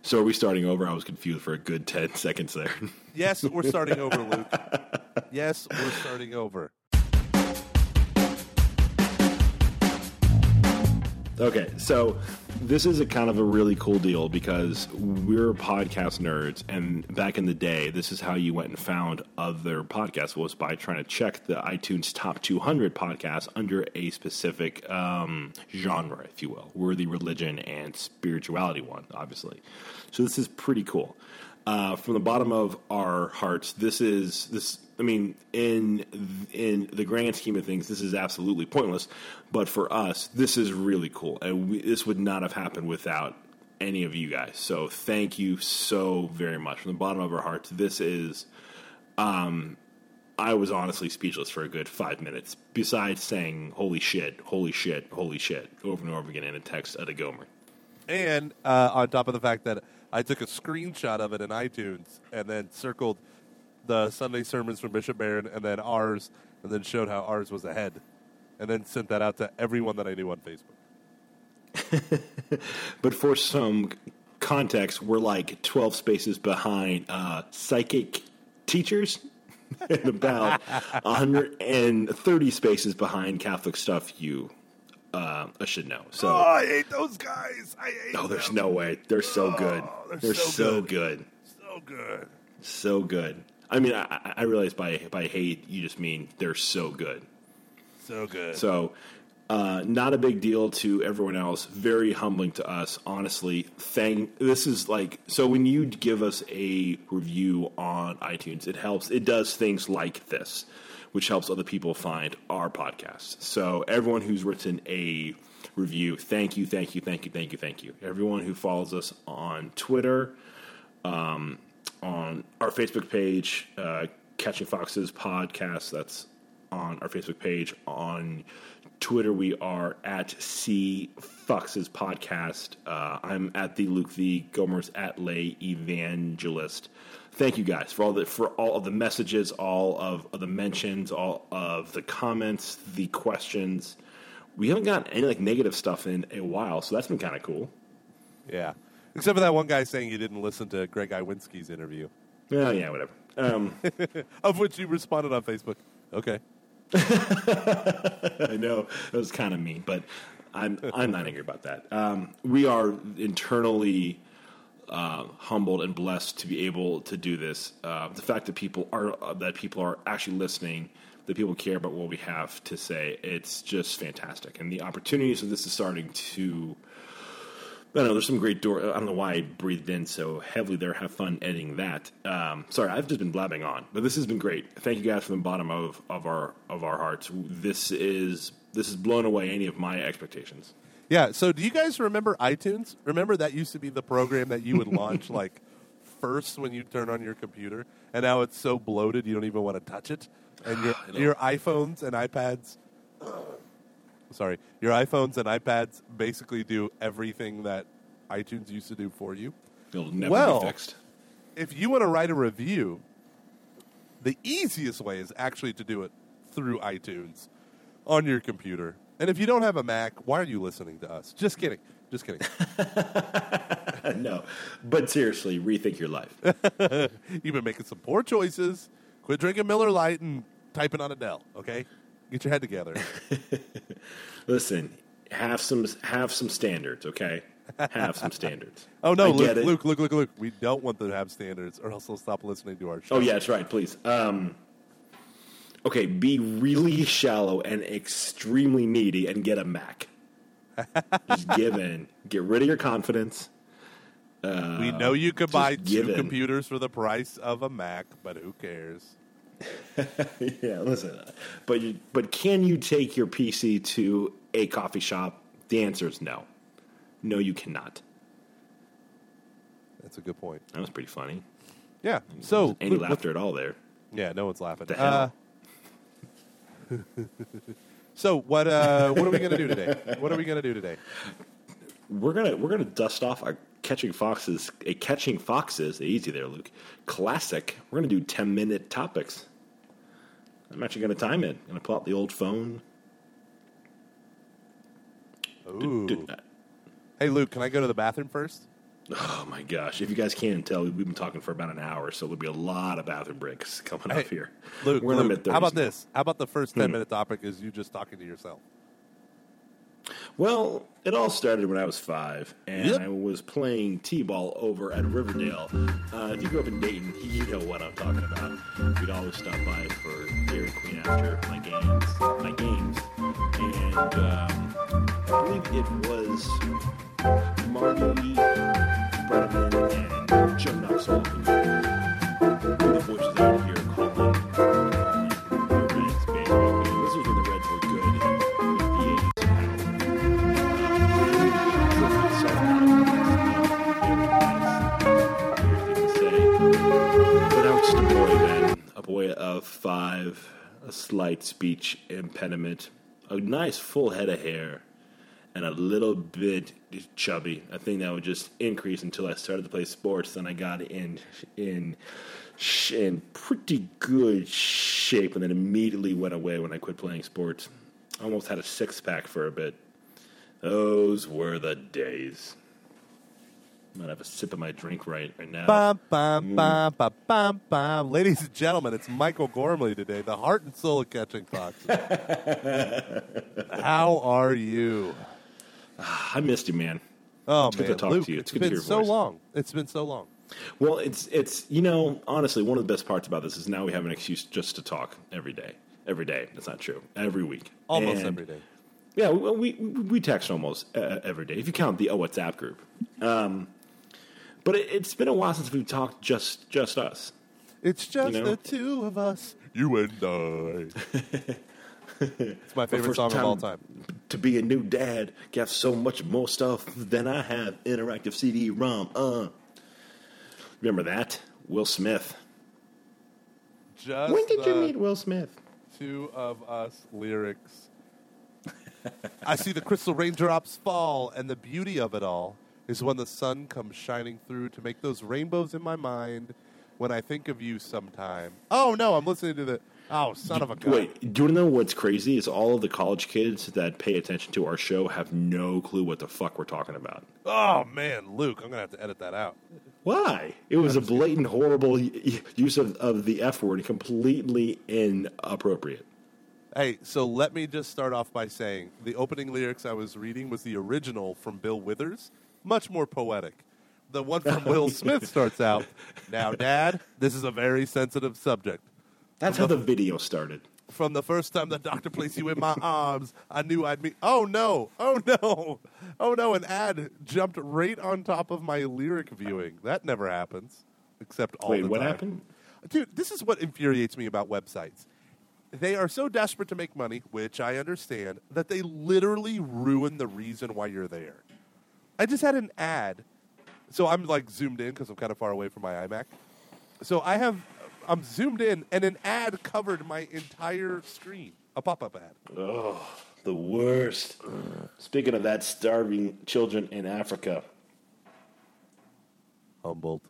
So are we starting over? I was confused for a good 10 seconds there. Yes, we're starting over, Luke. Yes, we're starting over. Okay, so this is a kind of a really cool deal because we're podcast nerds, and back in the day, this is how you went and found other podcasts, was by trying to check the iTunes Top 200 podcasts under a specific genre, if you will. We're the religion and spirituality one, obviously. So this is pretty cool. From the bottom of our hearts, I mean, in the grand scheme of things, this is absolutely pointless. But for us, this is really cool. And this would not have happened without any of you guys. So thank you so very much. From the bottom of our hearts, this is... I was honestly speechless for a good 5 minutes, besides saying, holy shit, holy shit, holy shit, over and over again in a text at a Gomer. And on top of the fact that I took a screenshot of it in iTunes and then circled the Sunday sermons from Bishop Barron and then ours, and then showed how ours was ahead, and then sent that out to everyone that I knew on Facebook. But for some context, we're like 12 spaces behind psychic teachers and about 130 spaces behind Catholic stuff you should know. So, I hate those guys. There's no way. They're so good. They're so good. So good. So good. I mean, I realize by hate, you just mean they're so good. So good. So, not a big deal to everyone else. Very humbling to us, honestly. This is like, so when you give us a review on iTunes, it helps. It does things like this, which helps other people find our podcast. So everyone who's written a review, thank you, thank you, thank you, thank you, thank you. Everyone who follows us on Twitter, on our Facebook page, Catching Foxes Podcast, that's on our Facebook page. On Twitter, we are at C Foxes Podcast. I'm at the Luke V. Gomer's at Lay Evangelist. Thank you guys for all of the messages, all of the mentions, all of the comments, the questions. We haven't gotten any like negative stuff in a while, so that's been kind of cool. Yeah. Except for that one guy saying you didn't listen to Greg Iwinski's interview. Well, yeah, whatever. Of which you responded on Facebook. Okay. I know that was kind of mean, but I'm not angry about that. We are internally humbled and blessed to be able to do this. The fact that people are actually listening, that people care about what we have to say, it's just fantastic. And the opportunities of this is starting to. I don't know, there's some great I don't know why I breathed in so heavily there. Have fun editing that. Sorry, I've just been blabbing on. But this has been great. Thank you guys from the bottom of our hearts. This is blown away any of my expectations. Yeah, so do you guys remember iTunes? Remember that used to be the program that you would launch like first when you turn on your computer, and now it's so bloated you don't even want to touch it. And your iPhones and iPads your iPhones and iPads basically do everything that iTunes used to do for you. It'll never be fixed. If you want to write a review, the easiest way is actually to do it through iTunes on your computer. And if you don't have a Mac, why are you listening to us? Just kidding. Just kidding. No. But seriously, rethink your life. You've been making some poor choices. Quit drinking Miller Lite and typing on Adele, okay? Get your head together. Listen, have some standards, okay? Have some standards. Oh, no, Luke. We don't want them to have standards, or else they'll stop listening to our show. Oh, yeah, that's right, please. Okay, be really shallow and extremely needy and get a Mac. Just give in. Get rid of your confidence. We know you could buy two computers for the price of a Mac, but who cares? Yeah, listen. But can you take your PC to a coffee shop? The answer is no. No, you cannot. That's a good point. That was pretty funny. Yeah. So any laughter at all there? Yeah, no one's laughing. The hell? So what are we going to do today? We're gonna dust off our Catching Foxes. Easy there, Luke. Classic. We're gonna do 10-minute topics. I'm actually gonna time it. I'm gonna pull out the old phone. Ooh. Hey, Luke, can I go to the bathroom first? Oh my gosh! If you guys can't tell, we've been talking for about an hour, so there'll be a lot of bathroom breaks coming up here. Luke, We're in the Luke, mid-30s how about now. this? How about the first 10-minute topic is you just talking to yourself? Well, it all started when I was 5, and Yep. I was playing t-ball over at Riverdale. If you grew up in Dayton, you know what I'm talking about. We'd always stop by for Dairy Queen after my games, and I believe it was Marty Brenneman and Joe Knoxville. The voices out here calling the Reds baseball game. This was when the Reds were good with the 80s. But I was just a boy then, a boy of 5, a slight speech impediment, a nice full head of hair, and a little bit chubby. A thing that would just increase until I started to play sports. Then I got in pretty good shape, and then immediately went away when I quit playing sports. Almost had a 6-pack for a bit. Those were the days. I'm gonna have a sip of my drink right now. Bum, bum, bum, bum, bum, bum. Ladies and gentlemen, it's Michael Gormley today, the heart and soul of Catching Foxes. How are you? I missed you, man. Oh, It's good man. to talk Luke, to you. It's it's good to been hear your so voice. long. It's been so long. Well, it's honestly, one of the best parts about this is now we have an excuse just to talk every day. Every day. That's not true. Every week. Almost And, every day. Yeah, we text almost every day, if you count the WhatsApp group. But it's been a while since we've talked just us. It's just You know? the two of us, you and I. It's my favorite First song of all time. To be a new dad, got so much more stuff than I have. Interactive CD-ROM. Remember that? Will Smith. Just When did you the meet Will Smith? two of us lyrics. I see the crystal raindrops fall, and the beauty of it all is when the sun comes shining through to make those rainbows in my mind when I think of you sometime. Oh, no, I'm listening to the... Oh, son of a gun. Wait, do you know what's crazy? Is all of the college kids that pay attention to our show have no clue what the fuck we're talking about. Oh, man, Luke, I'm going to have to edit that out. Why? It was a blatant, horrible use of the F word, completely inappropriate. Hey, so let me just start off by saying the opening lyrics I was reading was the original from Bill Withers, much more poetic. The one from Will Smith starts out, "Now, Dad, this is a very sensitive subject. That's how the video started. From the first time the doctor placed you in my arms, I knew I'd meet." Oh no! Oh no! Oh no! An ad jumped right on top of my lyric viewing. That never happens, except all Wait, the what time. happened? Dude, this is what infuriates me about websites. They are so desperate to make money, which I understand, that they literally ruin the reason why you're there. I just had an ad. So I'm like zoomed in because I'm kind of far away from my iMac. So I'm zoomed in, and an ad covered my entire screen. A pop-up ad. Oh, the worst. Speaking of that, starving children in Africa. Humbled.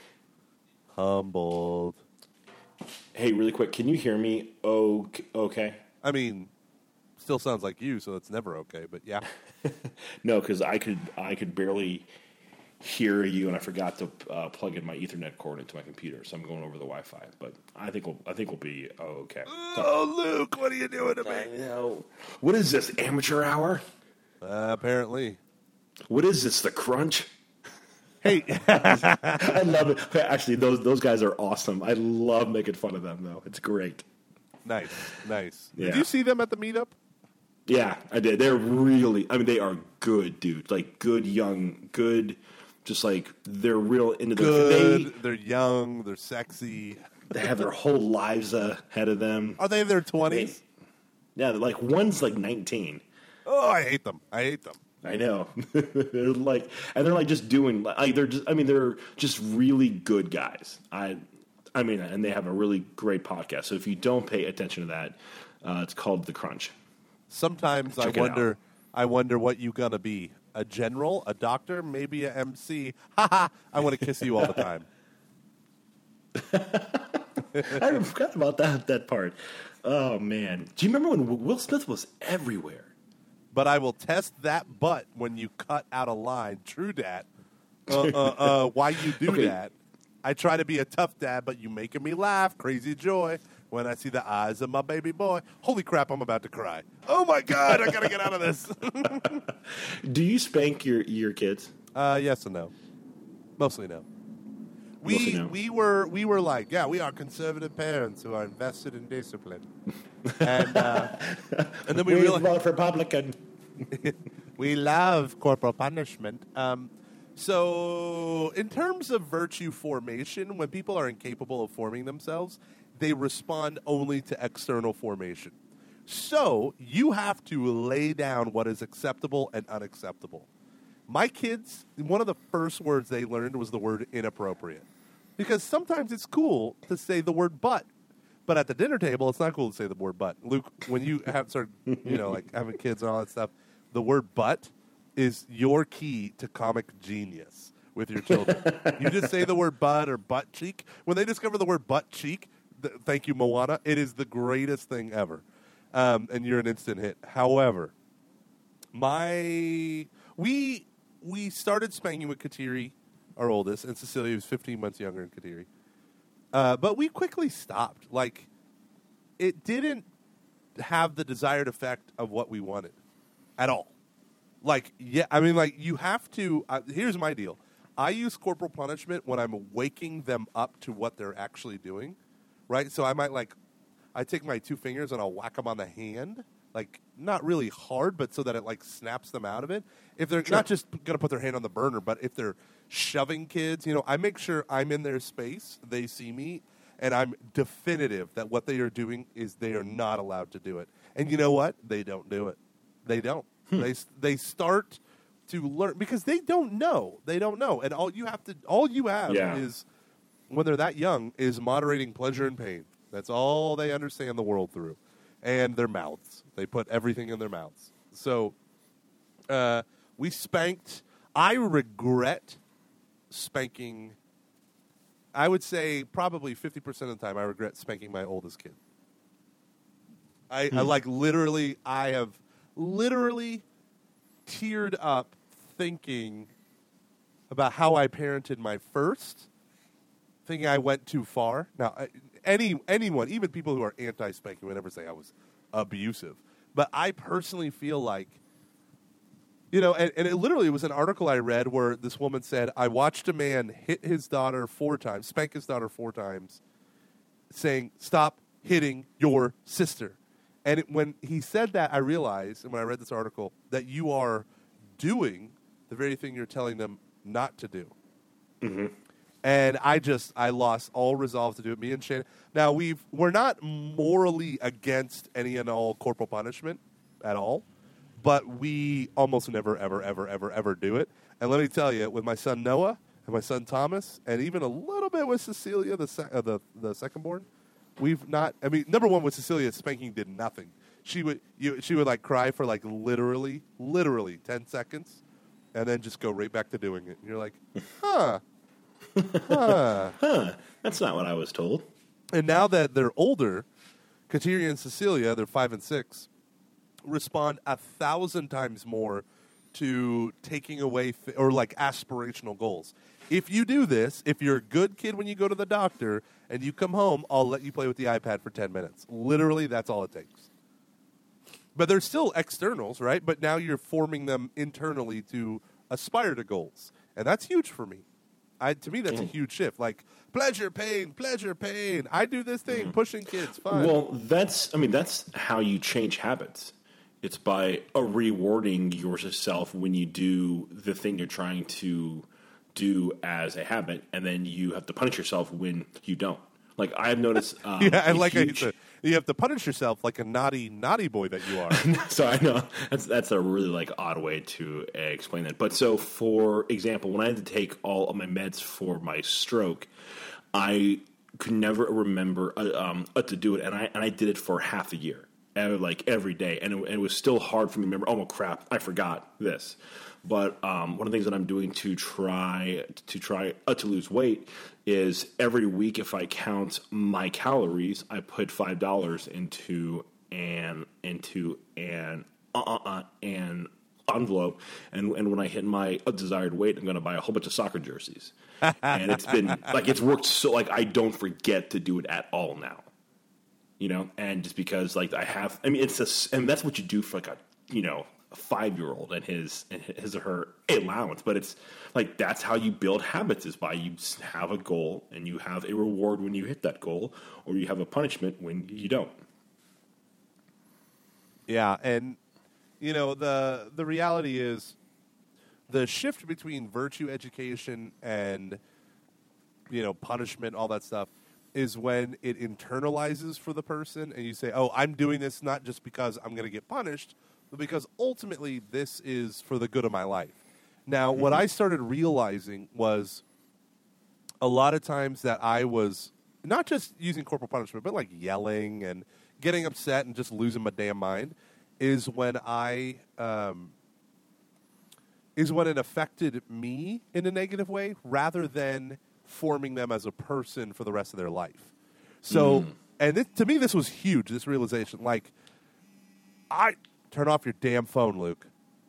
Hey, really quick, can you hear me? Okay. I mean, still sounds like you, so it's never okay, but yeah. No, because I could barely hear you, and I forgot to plug in my Ethernet cord into my computer, so I'm going over the Wi-Fi. But I think we'll be okay. Oh, Luke, what are you doing to I me? know. What is this, amateur hour? Apparently. What is this, the Crunch? Hey, I love it. Actually, those guys are awesome. I love making fun of them, though. It's great. nice. Yeah. Did you see them at the meetup? Yeah, I did. They're really, they are good dudes. Like, good, young, good, just like, they're real into Good. They're young. They're sexy. They have their whole lives ahead of them. Are they in their 20s? Yeah, like, one's like 19. Oh, I hate them. I know. they're just doing, like, they're just really good guys. And they have a really great podcast. So if you don't pay attention to that, it's called The Crunch. Sometimes Check it out. I wonder what you gonna be. A general, a doctor, maybe a MC. Haha, I want to kiss you all the time. I forgot about that part. Oh, man. Do you remember when Will Smith was everywhere? But I will test that butt when you cut out a line. True dat. Why you do Okay. that? I try to be a tough dad, but you making me laugh, crazy joy when I see the eyes of my baby boy. Holy crap, I'm about to cry. Oh my God, I gotta get out of this. Do you spank your kids? Yes and no. Mostly no. Mostly no. We were like, yeah, we are conservative parents who are invested in discipline, and then we realized vote Republican. we love corporal punishment. So, in terms of virtue formation, when people are incapable of forming themselves, they respond only to external formation. So, you have to lay down what is acceptable and unacceptable. My kids, one of the first words they learned was the word inappropriate. Because sometimes it's cool to say the word but. But at the dinner table, it's not cool to say the word but. Luke, when you have started, like having kids and all that stuff, the word but is your key to comic genius with your children. You just say the word butt or butt cheek. When they discover the word butt cheek, thank you, Moana, it is the greatest thing ever. And you're an instant hit. However, we started spanking with Kateri, our oldest, and Cecilia was 15 months younger than Kateri. But we quickly stopped. Like, it didn't have the desired effect of what we wanted at all. Like, yeah, I mean, like, you have to, here's my deal. I use corporal punishment when I'm waking them up to what they're actually doing, right? So I might, I take my 2 fingers and I'll whack them on the hand, like, not really hard, but so that it, like, snaps them out of it. If they're not just going to put their hand on the burner, but if they're shoving kids, I make sure I'm in their space, they see me, and I'm definitive that what they are doing is they are not allowed to do it. And you know what? They don't do it. They don't. They start to learn because they don't know. They don't know, and all you have is when they're that young is moderating pleasure and pain. That's all they understand the world through, and their mouths. They put everything in their mouths. So we spanked. I regret spanking. I would say probably 50% of the time I regret spanking my oldest kid. I have literally teared up thinking about how I parented my first, thinking I went too far. Now, anyone, even people who are anti-spanking, would never say I was abusive. But I personally feel like, and it literally was an article I read where this woman said, I watched a man hit his daughter 4 times, spank his daughter 4 times, saying, stop hitting your sister. And when he said that, I realized, and when I read this article, that you are doing the very thing you're telling them not to do. Mm-hmm. And I lost all resolve to do it. Me and Shannon. Now, we're not morally against any and all corporal punishment at all, but we almost never, ever, ever, ever, ever do it. And let me tell you, with my son Noah and my son Thomas, and even a little bit with Cecilia, the second-born, we've not. I mean, number one with Cecilia, spanking did nothing. She would like cry for like literally 10 seconds, and then just go right back to doing it. And you're like, huh. That's not what I was told. And now that they're older, Kateri and Cecilia, they're 5 and 6, respond 1,000 times more to taking away or like aspirational goals. If you do this, if you're a good kid when you go to the doctor and you come home, I'll let you play with the iPad for 10 minutes. Literally, that's all it takes. But they're still externals, right? But now you're forming them internally to aspire to goals. And that's huge for me. To me, that's a huge shift. Like, pleasure, pain. I do this thing, pushing kids, fun. Well, that's how you change habits. It's by rewarding yourself when you do the thing you're trying to do as a habit, and then you have to punish yourself when you don't. Like, I've noticed... you have to punish yourself like a naughty boy that you are. So I know that's a really like odd way to explain that. But so, for example, when I had to take all of my meds for my stroke, I could never remember to do it, and I did it for half a year, like every day, and it was still hard for me to remember. Oh crap, I forgot this. But one of the things that I'm doing to try to lose weight is every week, if I count my calories, I put $5 into an envelope, and when I hit my desired weight, I'm going to buy a whole bunch of soccer jerseys. And it's been like it's worked so like I don't forget to do it at all now. And just because like it's just, and that's what you do for like a 5-year-old and his or her allowance, but it's like that's how you build habits is by you have a goal and you have a reward when you hit that goal, or you have a punishment when you don't. Yeah, and the reality is the shift between virtue education and punishment, all that stuff, is when it internalizes for the person and you say, oh, I'm doing this not just because I'm going to get punished, but because ultimately this is for the good of my life. Now, what I started realizing was a lot of times that I was not just using corporal punishment, but like yelling and getting upset and just losing my damn mind is when it affected me in a negative way rather than forming them as a person for the rest of their life. So, and to me, this was huge, this realization. Like, turn off your damn phone, Luke.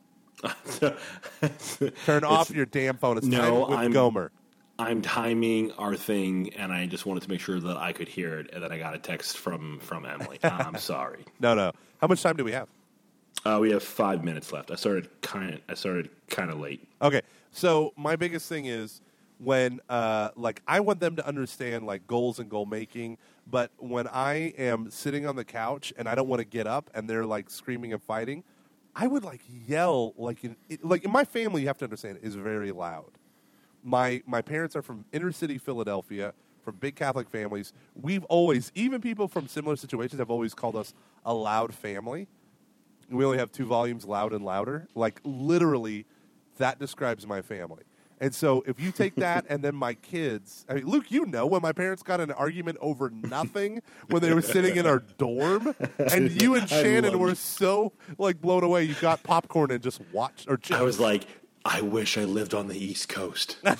Turn off your damn phone. It's time with Gomer. I'm timing our thing, and I just wanted to make sure that I could hear it, and then I got a text from Emily. I'm sorry. No. How much time do we have? We have 5 minutes left. I started kind of late. Okay, so my biggest thing is when I want them to understand like goals and goal making, but when I am sitting on the couch and I don't want to get up and they're like screaming and fighting, I would like yell in my family. You have to understand is very loud. My parents are from inner city Philadelphia, from big Catholic families. We've always, even people from similar situations, have always called us a loud family. We only have 2 volumes, Loud and Louder. Like, literally, that describes my family. And so if you take that and then my kids, I mean, Luke, when my parents got in an argument over nothing when they were sitting in our dorm, and you and Shannon were so, like, blown away, you got popcorn and just watched. Or I was like, I wish I lived on the East Coast. But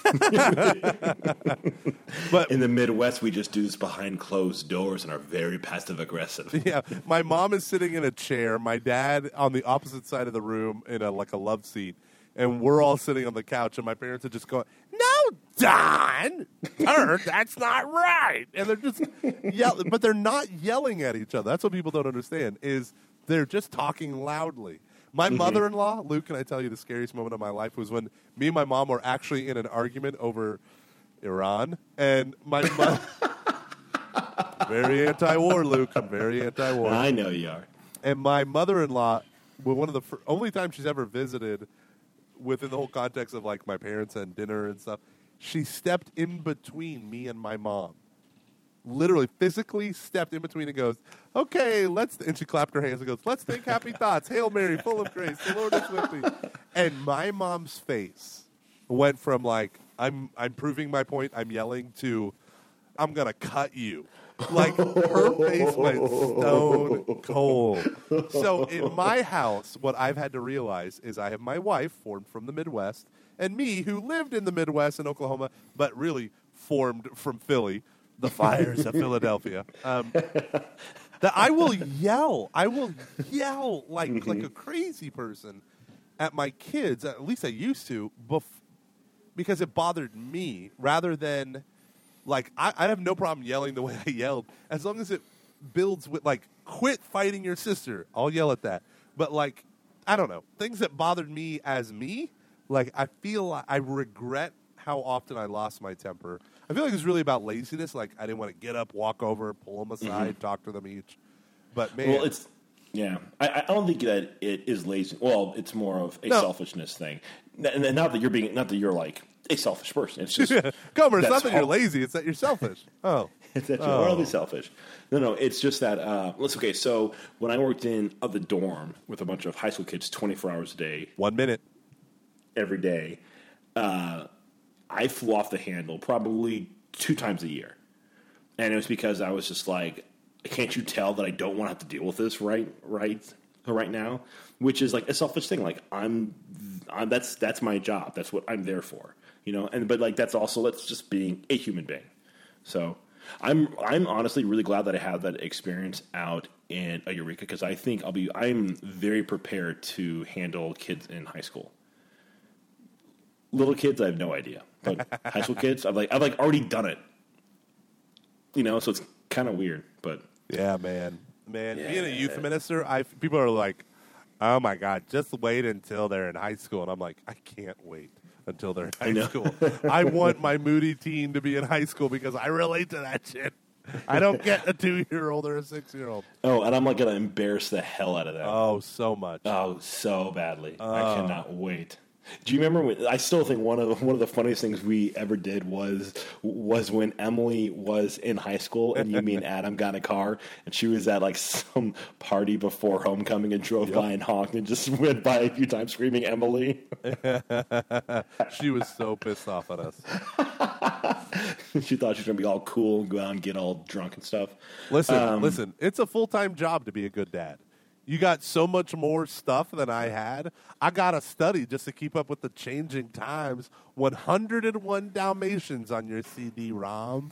in the Midwest, we just do this behind closed doors and are very passive aggressive. Yeah, my mom is sitting in a chair, my dad on the opposite side of the room in a love seat, and we're all sitting on the couch, and my parents are just going, "No, Don, that's not right," and they're just yelling, but they're not yelling at each other. That's what people don't understand is they're just talking loudly. My mother-in-law, Luke, can I tell you the scariest moment of my life was when me and my mom were actually in an argument over Iran, and my mom... Very anti-war, Luke. I'm very anti-war. I know you are. And my mother-in-law, one of the only time she's ever visited within the whole context of like my parents and dinner and stuff, she stepped in between me and my mom. Literally, physically stepped in between and goes, okay, and she clapped her hands and goes, let's think happy thoughts. Hail Mary, full of grace, the Lord is with thee. And my mom's face went from like, I'm proving my point, I'm yelling, to I'm going to cut you. Like, her face went stone cold. So in my house, what I've had to realize is I have my wife, formed from the Midwest, and me, who lived in the Midwest in Oklahoma, but really formed from Philly, the fires of Philadelphia, that I will yell like a crazy person at my kids. At least I used to, because it bothered me rather than like I have no problem yelling the way I yelled as long as it builds with like quit fighting your sister. I'll yell at that, but like I don't know, things that bothered me as me. Like I feel like I regret how often I lost my temper. I feel like it was really about laziness. Like, I didn't want to get up, walk over, pull them aside, talk to them each. But, man. Well, I don't think that it is lazy. Well, it's more of a selfishness thing. And not that you're like a selfish person. It's just. Gomer, it's not that you're lazy. It's that you're selfish. Oh. It's that you're morally selfish. No, it's just that. Okay, so when I worked in the dorm with a bunch of high school kids 24 hours a day. 1 minute. Every day. I flew off the handle probably 2 times a year. And it was because I was just like, can't you tell that I don't want to have to deal with this right now? Which is like a selfish thing. Like that's my job. That's what I'm there for, But like that's just being a human being. So, I'm honestly really glad that I had that experience out in Eureka because I think I'm very prepared to handle kids in high school. Little kids, I have no idea, but high school kids, I've already done it. So it's kind of weird, but Yeah, man. Yeah. Being a youth minister, people are like, oh my God, just wait until they're in high school. And I'm like, I can't wait until they're in high school. I want my moody teen to be in high school because I relate to that shit. I don't get a 2-year-old or a 6-year-old. Oh, and I'm going to embarrass the hell out of them. Oh, so much. Oh, so badly. I cannot wait. Do you remember I still think one of the funniest things we ever did was when Emily was in high school and me and Adam got in a car and she was at like some party before homecoming and drove by and honked and just went by a few times screaming Emily. She was so pissed off at us. She thought she was going to be all cool and go out and get all drunk and stuff. Listen, it's a full-time job to be a good dad. You got so much more stuff than I had. I got to study just to keep up with the changing times. 101 Dalmatians on your CD-ROM.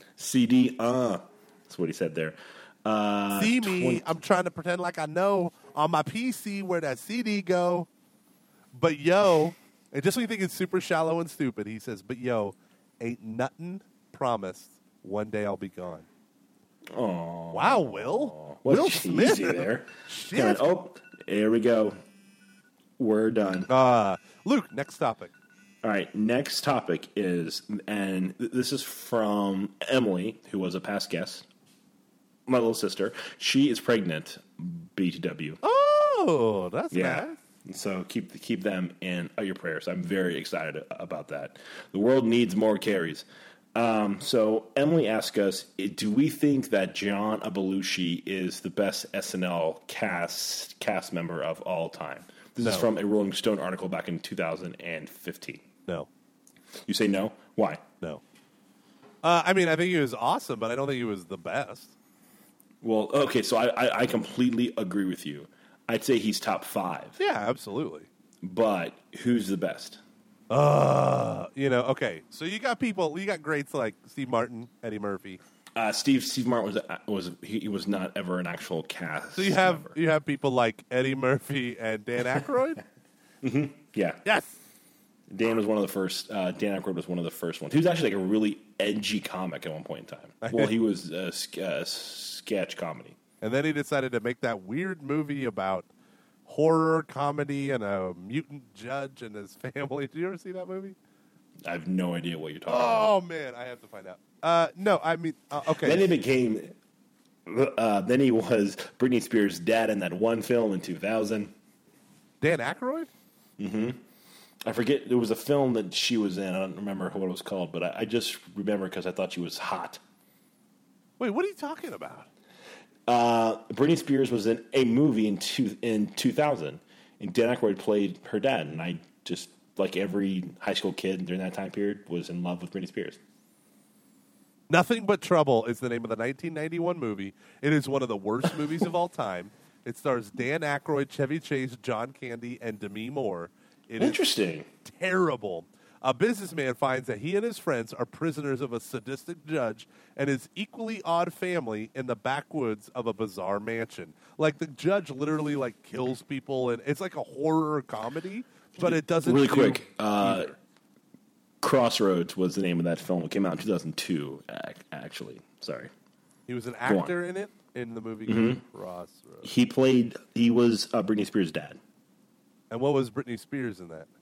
That's what he said there. See me, I'm trying to pretend like I know on my PC where that CD go. But yo, and just when you think it's super shallow and stupid, he says, but yo, ain't nothing promised. One day I'll be gone. Oh, wow, Will. What's Will cheesy Smith there? Shit. Here we go. We're done. Luke, next topic. All right, next topic is, and this is from Emily, who was a past guest, my little sister. She is pregnant, BTW. Oh, that's nice. So keep them in your prayers. I'm very excited about that. The world needs more Carries. So Emily asked us, do we think that John Belushi is the best SNL cast member of all time? This is from a Rolling Stone article back in 2015. No. You say no? Why? No. I mean, I think he was awesome, but I don't think he was the best. Well, okay, so I completely agree with you. I'd say he's top 5. Yeah, absolutely. But who's the best? Okay. So you got greats like Steve Martin, Eddie Murphy. Steve Martin was not ever an actual cast. So you have people like Eddie Murphy and Dan Aykroyd. Mm-hmm. Yeah. Yes. Dan was one of the first. Dan Aykroyd was one of the first ones. He was actually like a really edgy comic at one point in time. Well, he was a sketch comedy, and then he decided to make that weird movie about horror comedy and a mutant judge and his family. Did you ever see that movie? I have no idea what you're talking about. Oh man, I have to find out. No, I mean, okay. Then he became. Then he was Britney Spears' dad in that one film in 2000. Dan Aykroyd? Mm-hmm. I forget. There was a film that she was in. I don't remember what it was called, but I just remember because I thought she was hot. Wait, what are you talking about? Britney Spears was in a movie in 2000, and Dan Aykroyd played her dad. And I just, like every high school kid during that time period, was in love with Britney Spears. Nothing But Trouble is the name of the 1991 movie. It is one of the worst movies of all time. It stars Dan Aykroyd, Chevy Chase, John Candy, and Demi Moore. Interesting. Terrible. A businessman finds that he and his friends are prisoners of a sadistic judge and his equally odd family in the backwoods of a bizarre mansion. Like, the judge literally, kills people, and it's like a horror comedy, but it doesn't really quick. Crossroads was the name of that film. It came out in 2002, actually. Sorry. He was an actor in it, in the movie Crossroads. He was Britney Spears' dad. And what was Britney Spears in that?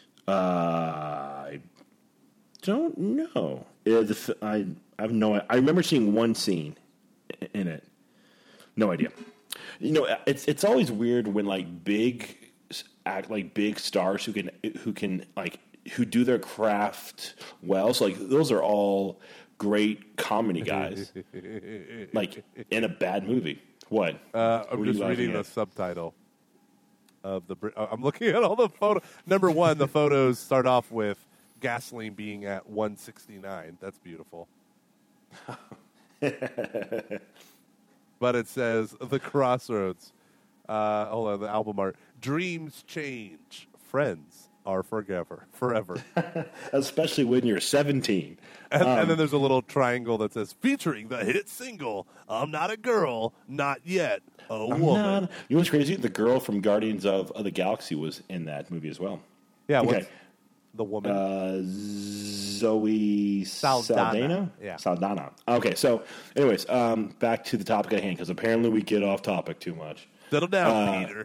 I don't know. I have no. I remember seeing one scene in it. No idea. It's always weird when big stars who do their craft well. So those are all great comedy guys. In a bad movie. What? I'm just reading the subtitle of the. I'm looking at all the photos. Number one, the photos start off with gasoline being at 169. That's beautiful. But it says The Crossroads. Hold on, the album art. Dreams change. Friends are forever. Especially when you're 17. And then there's a little triangle that says, featuring the hit single, I'm Not a Girl, Not Yet, a Woman. You know what's crazy? The girl from Guardians of the Galaxy was in that movie as well. Yeah, Okay. what's the woman? Zoe Saldana? Yeah. Saldana. Okay, so anyways, back to the topic at hand, because apparently we get off topic too much. Settle down, Peter.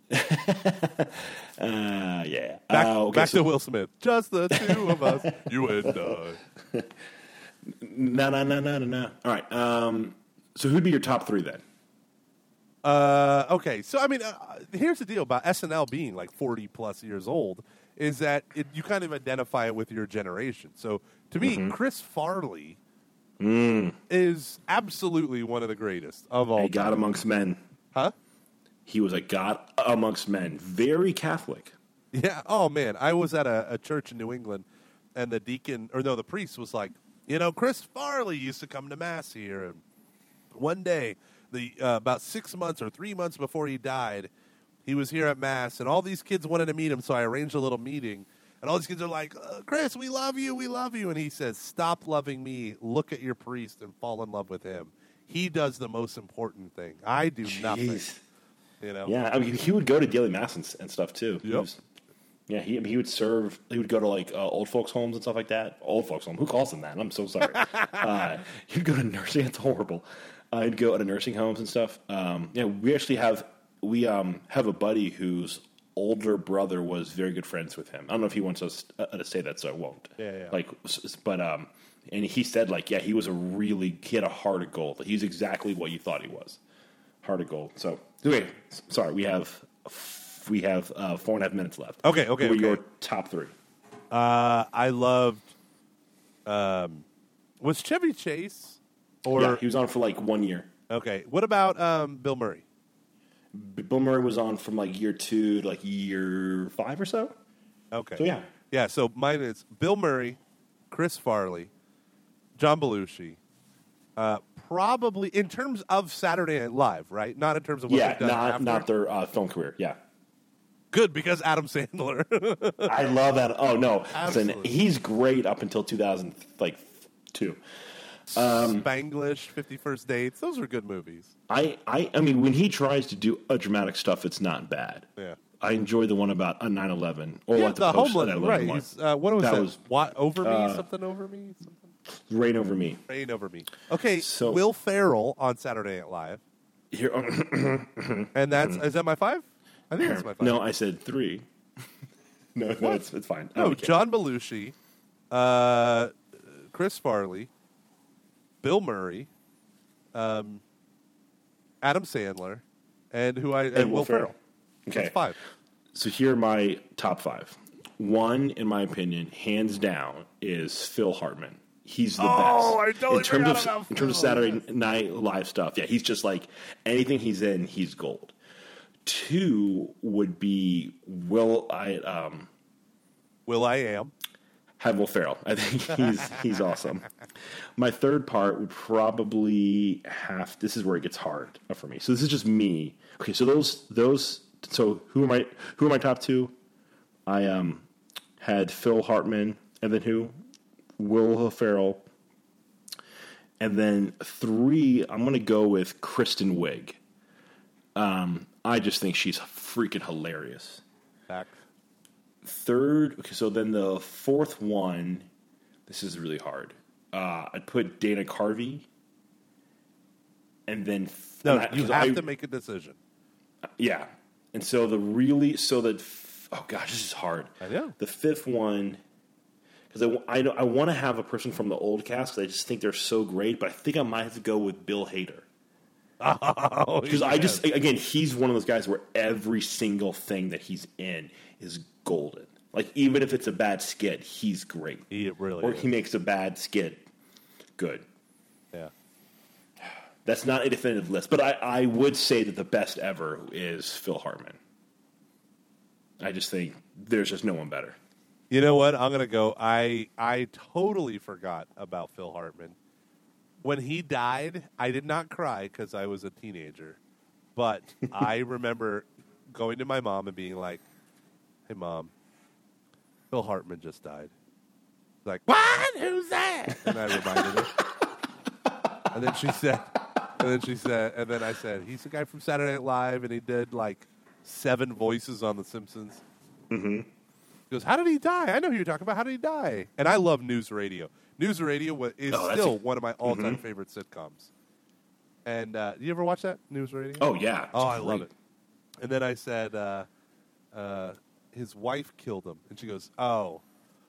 Yeah. Back to Will Smith. Just the two of us, you and I. No. All right. So who'd be your top three then? Okay, so I mean, here's the deal about SNL being like 40 plus years old is that you kind of identify it with your generation. So to me, Chris Farley is absolutely one of the greatest of all A time. God amongst men. Huh? He was a God amongst men. Very Catholic. Yeah. Oh man, I was at a church in New England, and the priest was like, Chris Farley used to come to mass here, and one day, about 6 months or 3 months before he died, he was here at mass, and all these kids wanted to meet him, so I arranged a little meeting. And all these kids are like, Chris, we love you. And he says, stop loving me, look at your priest, and fall in love with him. He does the most important thing. I do nothing. Yeah, I mean, he would go to daily mass and stuff too. Yep. He would serve. He would go to like old folks' homes and stuff like that. Old folks' home. Who calls them that? I'm so sorry. He'd go to nursing. It's horrible. He'd go to nursing homes and stuff. We actually have a buddy whose older brother was very good friends with him. I don't know if he wants us to say that, so I won't. Yeah. And he said he was he had a heart of gold. He's exactly what you thought he was. Heart of gold. So anyway, sorry, we have 4.5 minutes left. Okay. Who are your top three? I loved. Was Chevy Chase? He was on for like 1 year. Okay. What about Bill Murray? Bill Murray was on from like year 2 to like year 5 or so. Okay. So yeah. Yeah. So mine is Bill Murray, Chris Farley, John Belushi. Probably in terms of Saturday Night Live, right? Not in terms of what they've done after. Not their film career. Yeah. Good, because Adam Sandler. I love that. Oh no, listen, Absolutely. he's great up until 2002. Spanglish, 50 First Dates. Those are good movies. I mean, when he tries to do a dramatic stuff, it's not bad. Yeah. I enjoy the one about 9/11 or Yeah, like the post Homeland, 9/11 right? one. What was that? was What over me? Something over me? Something? Rain Over Me. Rain over me. Okay, So- Will Ferrell on Saturday Night Live, Here, and is that my 5? I think that's my 5. no, I said 3. no, it's fine. No, Okay. John Belushi, Chris Farley, Bill Murray, Adam Sandler, and Will Ferrell. Okay. That's 5. So here are my top 5. One, in my opinion, hands down, is Phil Hartman. He's the best. I totally in terms forgot of about Saturday Phil. Night Live stuff. Yeah, he's just like anything he's in, he's gold. 2 would be Will I Am. Have Will Ferrell. I think he's awesome. My third part would probably have. This is where it gets hard for me. So this is just me. Okay, so those. So who are my top 2? I had Phil Hartman, and then who? Will Ferrell, and then 3. I'm going to go with Kristen Wiig. I just think she's freaking hilarious. Back. Third, okay, so then the fourth one, this is really hard. I'd put Dana Carvey, and then No, you have to make a decision. Yeah, and so oh gosh, this is hard. I know. The fifth one, because I want to have a person from the old cast because I just think they're so great, but I think I might have to go with Bill Hader. Oh, Because I just, again, he's one of those guys where every single thing that he's in is golden. Like, even if it's a bad skit, he's great. He really Or is. he makes a bad skit good. Yeah. That's not a definitive list, but I would say that the best ever is Phil Hartman. I just think there's just no one better. You know what? I'm gonna go. I totally forgot about Phil Hartman. When he died, I did not cry because I was a teenager, but I remember going to my mom and being like, "Hey, Mom, Phil Hartman just died. Like, what? Who's that? And I reminded her. And then she said, and then I said, he's the guy from Saturday Night Live, and he did like 7 voices on The Simpsons. Mm-hmm. He goes, how did he die? I know who you're talking about. How did he die? And I love News Radio. News Radio is still one of my all-time favorite sitcoms. And you ever watch that, News Radio? Oh, yeah. Oh, I love it. And then I said, his wife killed him. And she goes, oh,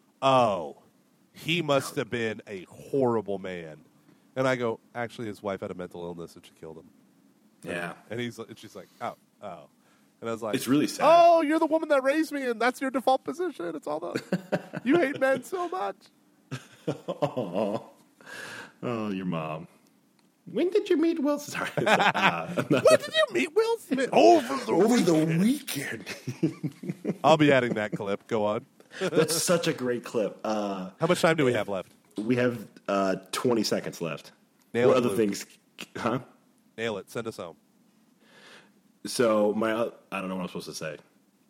he must have been a horrible man. And I go, actually, his wife had a mental illness and she killed him. Yeah. And she's like, oh. And I was like, it's really sad. Oh, you're the woman that raised me, and that's your default position. It's all the you hate men so much. Oh, your mom. When did you meet Will? Sorry. When did you meet Will Smith? Over the weekend. I'll be adding that clip. Go on. That's such a great clip. How much time do we have left? We have 20 seconds left. Nail what it, other Luke. things? Huh? Nail it. Send us home. So I don't know what I'm supposed to say.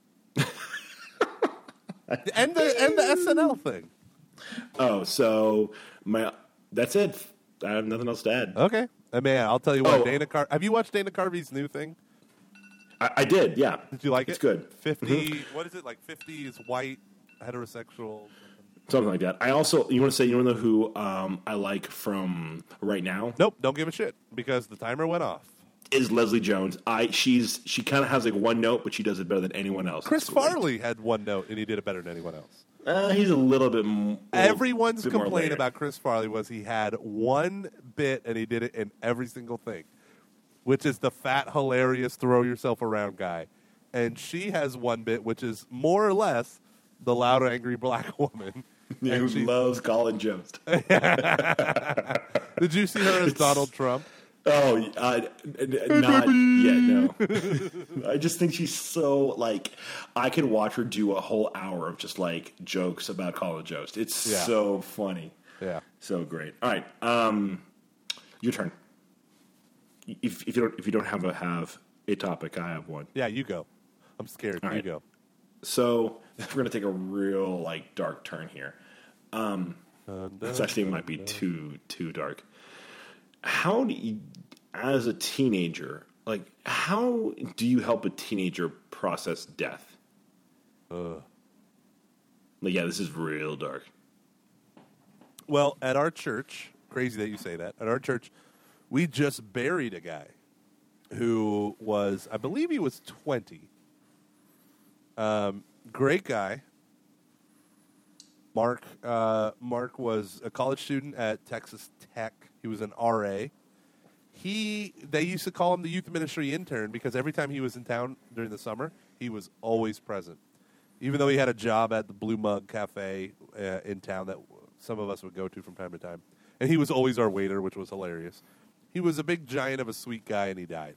And the SNL thing. Oh, so that's it. I have nothing else to add. Okay. Man, I'll tell you what. Oh. Have you watched Dana Carvey's new thing? I did, yeah. Did you like it? It's good. 50. What is it? Like 50 is white, heterosexual. Something like that. I also, you want to know who I like from right now? Nope. Don't give a shit because the timer went off. Is Leslie Jones. She kind of has like one note, but she does it better than anyone else. Chris Farley had one note, and he did it better than anyone else. He's a little bit more. Everyone's complaint about Chris Farley was he had one bit, and he did it in every single thing, which is the fat, hilarious, throw yourself around guy. And she has one bit, which is more or less the loud, angry black woman. Yeah, who loves Colin Jost. Did you see her as Donald Trump? Oh, not yet, no. I just think she's so, like, I could watch her do a whole hour of just, like, jokes about Colin Jost. It's so funny. Yeah. So great. All right. Your turn. If you don't have a topic, I have one. Yeah, you go. I'm scared. All right. You go. So we're going to take a real, like, dark turn here. This actually might be too dark. How do you, as a teenager, like, how do you help a teenager process death? Like, yeah, this is real dark. Well, at our church, crazy that you say that, at our church, we just buried a guy who was, I believe he was 20. Great guy. Mark was a college student at Texas Tech. He was an RA. They used to call him the youth ministry intern because every time he was in town during the summer, he was always present. Even though he had a job at the Blue Mug Cafe in town that some of us would go to from time to time. And he was always our waiter, which was hilarious. He was a big giant of a sweet guy, and he died.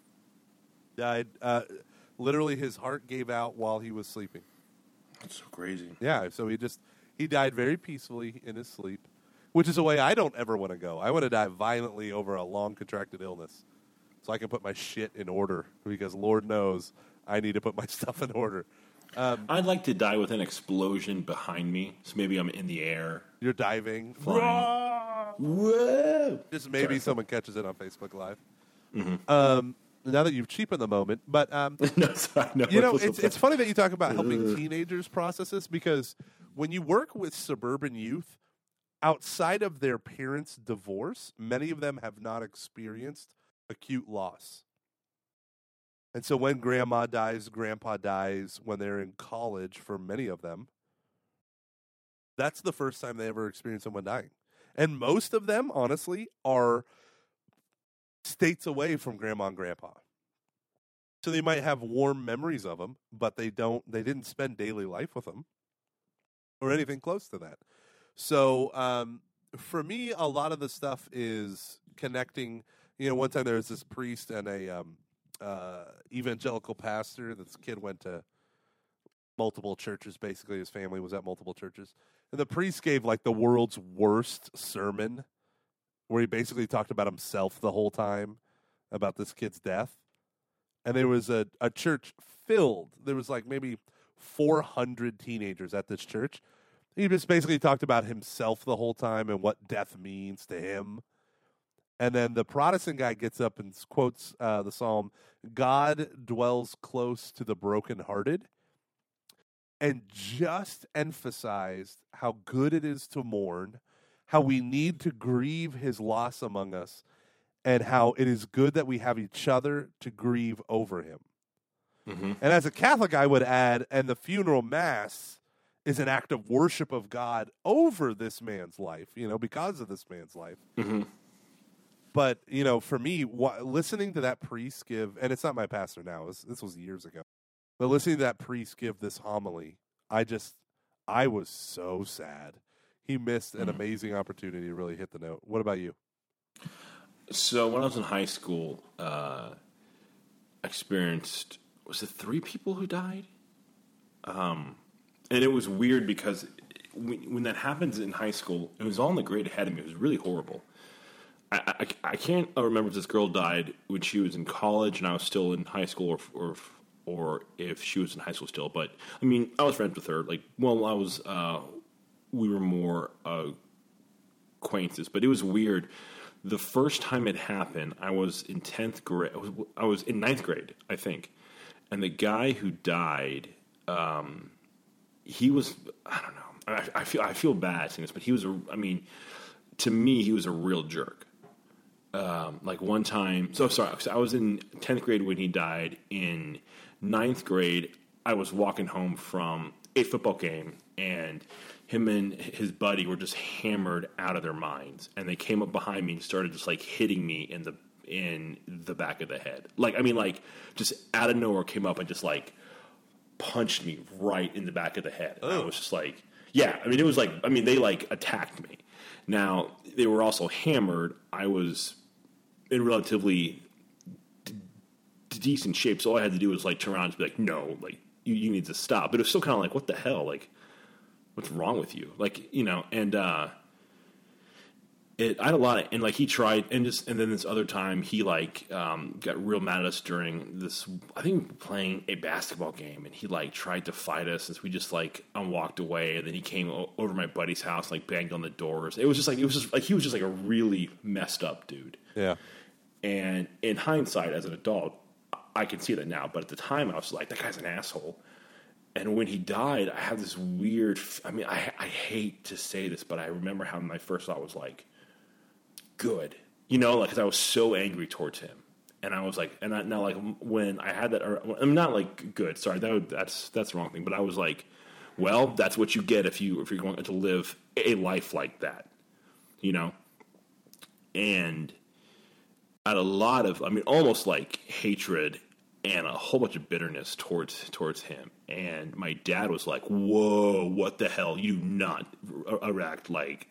Literally, his heart gave out while he was sleeping. That's so crazy. Yeah, so he died very peacefully in his sleep, which is a way I don't ever want to go. I want to die violently over a long, contracted illness so I can put my shit in order because Lord knows I need to put my stuff in order. I'd like to die with an explosion behind me, so maybe I'm in the air. You're diving. Flying. Whoa! Just maybe someone catches it on Facebook Live. Mm-hmm. Now that you've cheapened the moment, but no, it's funny that you talk about helping teenagers process this because when you work with suburban youth, outside of their parents' divorce, many of them have not experienced acute loss. And so when grandma dies, grandpa dies, when they're in college, for many of them, that's the first time they ever experience someone dying. And most of them, honestly, are states away from grandma and grandpa. So they might have warm memories of them, but they didn't spend daily life with them or anything close to that. So for me, a lot of the stuff is connecting. One time there was this priest and a evangelical pastor. This kid went to multiple churches. Basically, his family was at multiple churches. And the priest gave like the world's worst sermon where he basically talked about himself the whole time about this kid's death. And there was a church filled. There was like maybe 400 teenagers at this church. He just basically talked about himself the whole time and what death means to him. And then the Protestant guy gets up and quotes the psalm, God dwells close to the brokenhearted, and just emphasized how good it is to mourn, how we need to grieve his loss among us, and how it is good that we have each other to grieve over him. Mm-hmm. And as a Catholic, I would add, and the funeral mass is an act of worship of God over this man's life, because of this man's life. Mm-hmm. But, for me, listening to that priest give, and it's not my pastor now, this was years ago, but listening to that priest give this homily, I was so sad. He missed an amazing opportunity to really hit the note. What about you? So when I was in high school, I experienced, was it 3 people who died? And it was weird because when that happens in high school, it was all in the grade ahead of me. It was really horrible. I can't remember if this girl died when she was in college and I was still in high school, or if she was in high school still. But I mean, I was friends with her. We were more acquaintances. But it was weird. The first time it happened, I was in 10th grade. I was in 9th grade, I think. And the guy who died, he was, I don't know. I feel bad saying this, but to me, he was a real jerk. One time, so I was in 10th grade when he died. In 9th grade, I was walking home from a football game, and him and his buddy were just hammered out of their minds, and they came up behind me and started just hitting me in the back of the head. Just out of nowhere came up and just punched me right in the back of the head. And I was just they attacked me. Now, they were also hammered. I was in relatively decent shape, so all I had to do was turn around and be no, you need to stop. But it was still kind of what the hell? What's wrong with you? And I had a lot of, and he tried, and then this other time he got real mad at us during this, I think we were playing a basketball game, and he tried to fight us, and so we just walked away, and then he came over to my buddy's house, banged on the doors. It was just he was just a really messed up dude. Yeah. And in hindsight, as an adult, I can see that now, but at the time I was that guy's an asshole. And when he died, I had this weird, I hate to say this, but I remember how my first thought was good, because I was so angry towards him, and I was when I had that, I'm not good. Sorry, that's the wrong thing. But I was well, that's what you get if you're going to live a life like that, And I had a lot of, almost hatred and a whole bunch of bitterness towards him. And my dad was "Whoa, what the hell? You not act But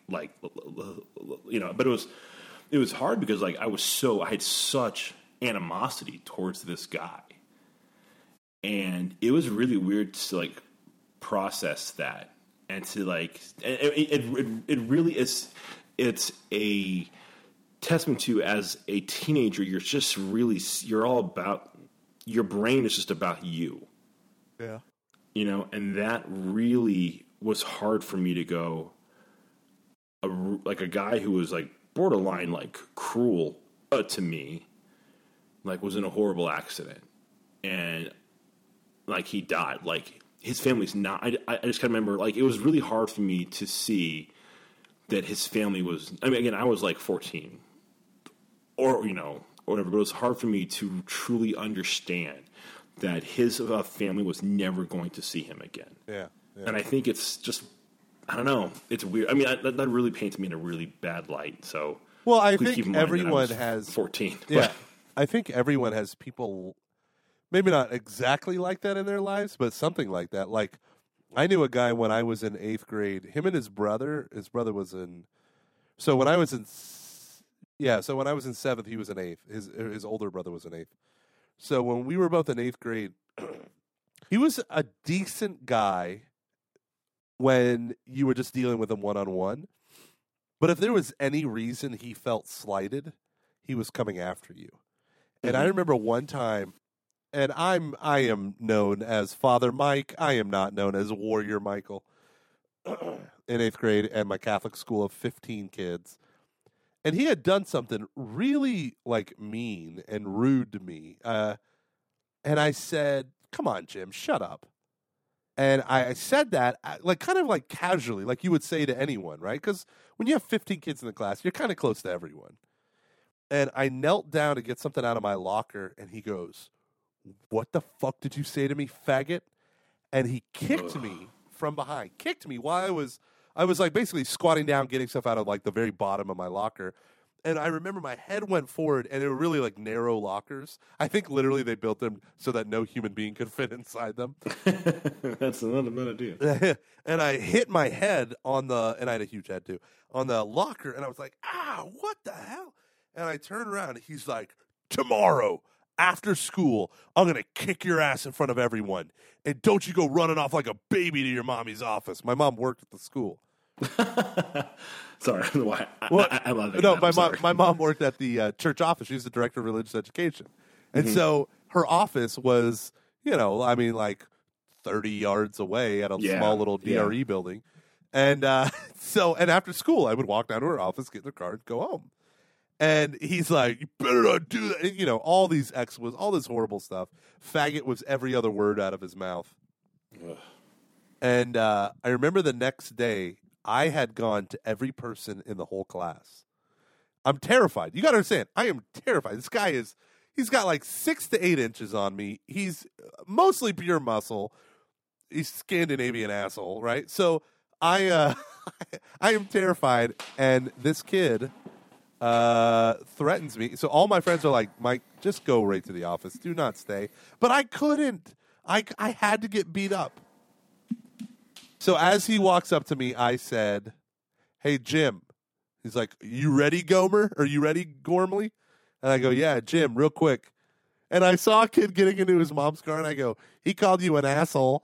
it was hard because I had such animosity towards this guy, and it was really weird to process that, and to it really is. It's a testament to, as a teenager, you're all about, your brain is just about you. Yeah. And that really was hard for me to go, a guy who was borderline cruel to me, was in a horrible accident, and he died. His family's not. I just kind of remember it was really hard for me to see that his family was. Again, I was 14, or whatever, but it was hard for me to truly understand that his family was never going to see him again. Yeah. And I think it's just, I don't know, it's weird. That really paints me in a really bad light. So, well, I think everyone has 14. Yeah, but I think everyone has people, maybe not exactly like that in their lives, but something like that. I knew a guy when I was in 8th grade. Him and his brother was in. So when I was in 7th, he was in 8th. His older brother was in 8th. So when we were both in 8th grade, he was a decent guy when you were just dealing with him one-on-one. But if there was any reason he felt slighted, he was coming after you. And I remember one time and I am known as Father Mike. I am not known as Warrior Michael. In 8th grade at my Catholic school of 15 kids. And he had done something really like mean and rude to me. And I said, "Come on, Jim, shut up." And I said that like kind of like casually, like you would say to anyone, right? Because when you have 15 kids in the class, you're kind of close to everyone. And I knelt down to get something out of my locker, and he goes, "What the fuck did you say to me, faggot?" And he kicked me from behind, kicked me while I was like basically squatting down, getting stuff out of like the very bottom of my locker. And I remember my head went forward, and they were really like narrow lockers. I think literally they built them so that no human being could fit inside them. That's not a bad idea. And I hit my head and I had a huge head too, on the locker. And I was like, what the hell? And I turned around, and he's like, "Tomorrow, after school, I'm going to kick your ass in front of everyone. And don't you go running off like a baby to your mommy's office." My mom worked at the school. Sorry, why? I love it. No, my mom worked at the church office. She was the director of religious education. And so her office was, like 30 yards away at a small little DRE building. And and after school, I would walk down to her office, get in the car, and go home. And he's like, "You better not do that." All these expletives, all this horrible stuff. Faggot was every other word out of his mouth. Ugh. And I remember the next day, I had gone to every person in the whole class. I'm terrified. You got to understand, I am terrified. This guy he's got like 6 to 8 inches on me. He's mostly pure muscle. He's Scandinavian asshole, right? So I am terrified, and this kid threatens me. So all my friends are like, "Mike, just go right to the office. Do not stay." But I couldn't. I had to get beat up. So as he walks up to me, I said, "Hey, Jim." He's like, "You ready, Gomer? Are you ready, Gormley?" And I go, "Yeah, Jim, real quick." And I saw a kid getting into his mom's car, and I go, "He called you an asshole."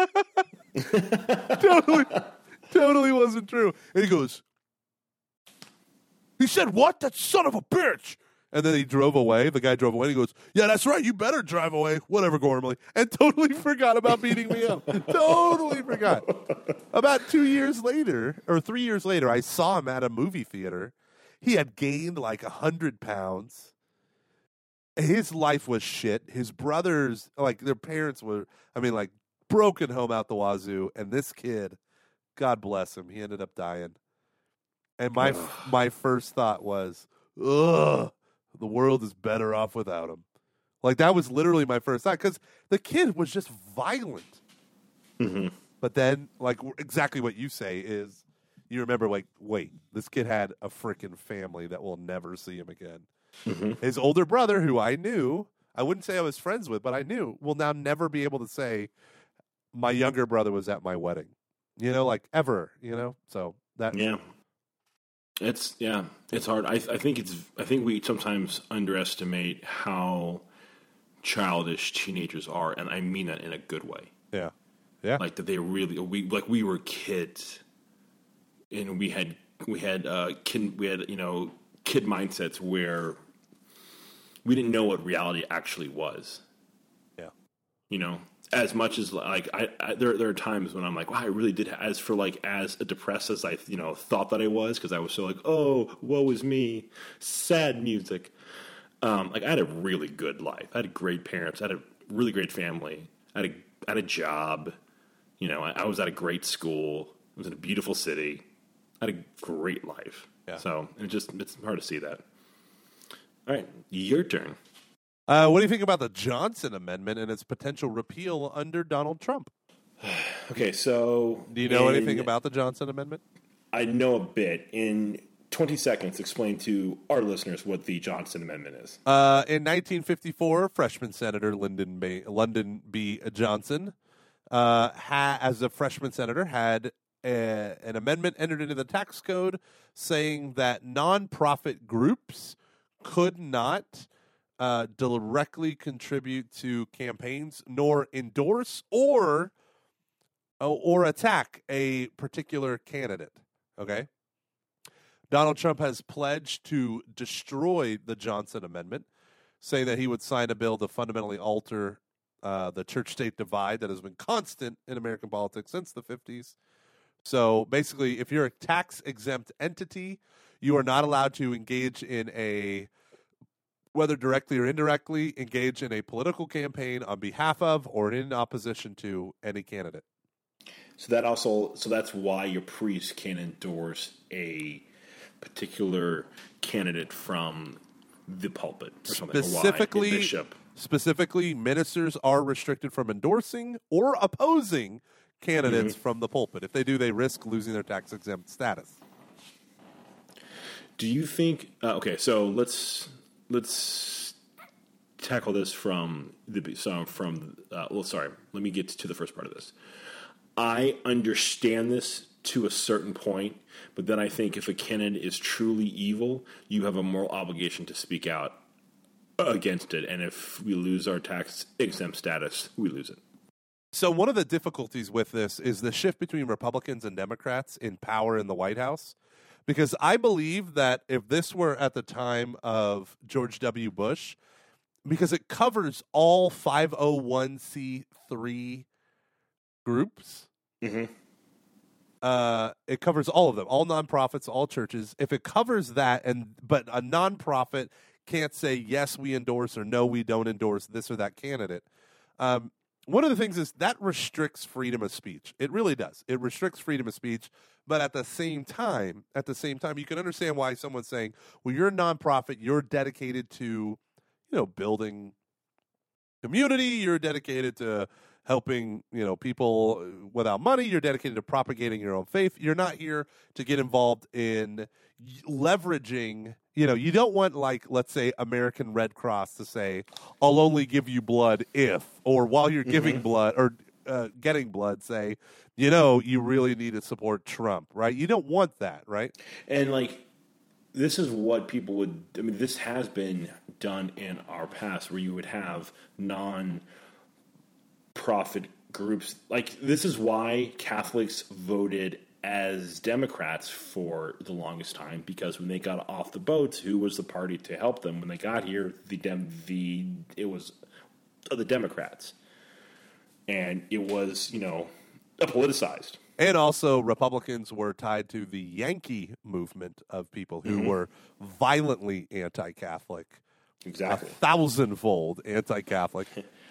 Totally wasn't true. And he goes, "He said what? That son of a bitch." And then he drove away. The guy drove away. And he goes, "Yeah, that's right. You better drive away. Whatever, Gormley." And totally forgot about beating me up. Totally forgot. About 2 years later, or 3 years later, I saw him at a movie theater. He had gained like 100 pounds. His life was shit. His brothers, like their parents were, broken home out the wazoo. And this kid, God bless him, he ended up dying. And my first thought was, ugh, the world is better off without him. Like, that was literally my first thought, because the kid was just violent. Mm-hmm. But then, like, exactly what you say is, you remember, like, wait, this kid had a freaking family that will never see him again. Mm-hmm. His older brother, who I knew, I wouldn't say I was friends with, but I knew, will now never be able to say, "My younger brother was at my wedding." Like, ever, So that... Yeah. It's hard. I think we sometimes underestimate how childish teenagers are, and I mean that in a good way. Yeah. Like that we were kids, and we had kid mindsets where we didn't know what reality actually was. Yeah. As much as like there are times when I'm like, wow, I really did as depressed as I thought that I was, because I was so like, oh, woe is me, sad music. Like I had a really good life. I had great parents. I had a really great family. I had a job. I was at a great school. I was in a beautiful city. I had a great life. Yeah. So it's hard to see that. All right, your turn. What do you think about the Johnson Amendment and its potential repeal under Donald Trump? Okay, so... Do you know anything about the Johnson Amendment? I know a bit. In 20 seconds, explain to our listeners what the Johnson Amendment is. In 1954, freshman Senator Lyndon B. Johnson, as a freshman senator, had an amendment entered into the tax code saying that nonprofit groups could not... directly contribute to campaigns, nor endorse or attack a particular candidate. Okay? Donald Trump has pledged to destroy the Johnson Amendment, saying that he would sign a bill to fundamentally alter the church-state divide that has been constant in American politics since the 50s. So basically, if you're a tax-exempt entity, you are not allowed to engage in whether directly or indirectly, engage in a political campaign on behalf of or in opposition to any candidate. So that's why your priest can endorse a particular candidate from the pulpit or something. Specifically, or why, a bishop. Specifically, ministers are restricted from endorsing or opposing candidates from the pulpit. If they do, they risk losing their tax-exempt status. Do you think? Okay, so let's tackle this from the. Sorry. Let me get to the first part of this. I understand this to a certain point, but then I think if a candidate is truly evil, you have a moral obligation to speak out against it. And if we lose our tax exempt status, we lose it. So one of the difficulties with this is the shift between Republicans and Democrats in power in the White House. Because I believe that if this were at the time of George W. Bush, because it covers all 501c3 groups, it covers all of them, all nonprofits, all churches. If it covers that, but a nonprofit can't say, yes, we endorse, or no, we don't endorse this or that candidate. One of the things is that restricts freedom of speech. It really does. It restricts freedom of speech. But at the same time, you can understand why someone's saying, well, you're a nonprofit, you're dedicated to, building community, you're dedicated to helping, people without money, you're dedicated to propagating your own faith. You're not here to get involved in leveraging, you don't want, like, let's say, American Red Cross to say, I'll only give you blood if, or while you're giving blood, or getting blood, say, you really need to support Trump, right? You don't want that, right? And, this is what people would, this has been done in our past where you would have non-profit groups. This is why Catholics voted as Democrats for the longest time, because when they got off the boats, who was the party to help them when they got here? It was the Democrats. And it was, politicized. And also, Republicans were tied to the Yankee movement of people who were violently anti-Catholic. Exactly. 1,000-fold anti-Catholic.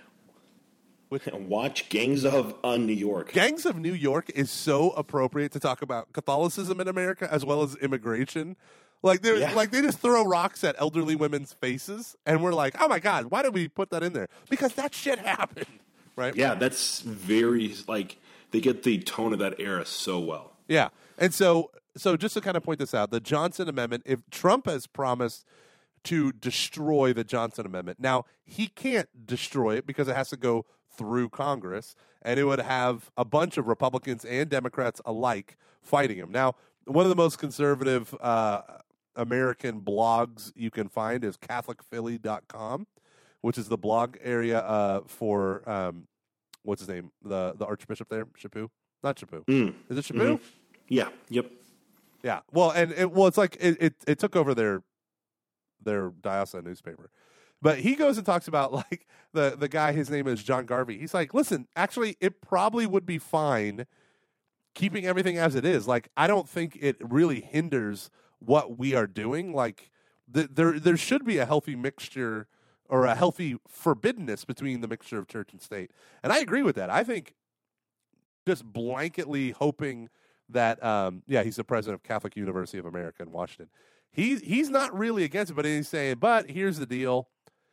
And watch Gangs of New York. Gangs of New York is so appropriate to talk about Catholicism in America as well as immigration. They just throw rocks at elderly women's faces, and we're like, oh my God, why did we put that in there? Because that shit happened, right? Yeah, that's very, they get the tone of that era so well. Yeah. And so just to kind of point this out, the Johnson Amendment, if Trump has promised to destroy the Johnson Amendment, now he can't destroy it because it has to go through Congress, and it would have a bunch of Republicans and Democrats alike fighting him. Now, one of the most conservative American blogs you can find is CatholicPhilly.com, which is the blog area for what's his name? The Archbishop there, Chaput? Not Chaput. Is it Chaput? Yeah. Yep. Yeah. Well, and it's like it took over their diocesan newspaper. But he goes and talks about the guy, his name is John Garvey. He's like, listen, actually, it probably would be fine keeping everything as it is. I don't think it really hinders what we are doing. There should be a healthy mixture or a healthy forbiddenness between the mixture of church and state. And I agree with that. I think just blanketly hoping that, he's the president of Catholic University of America in Washington. He's not really against it, but he's saying, but here's the deal.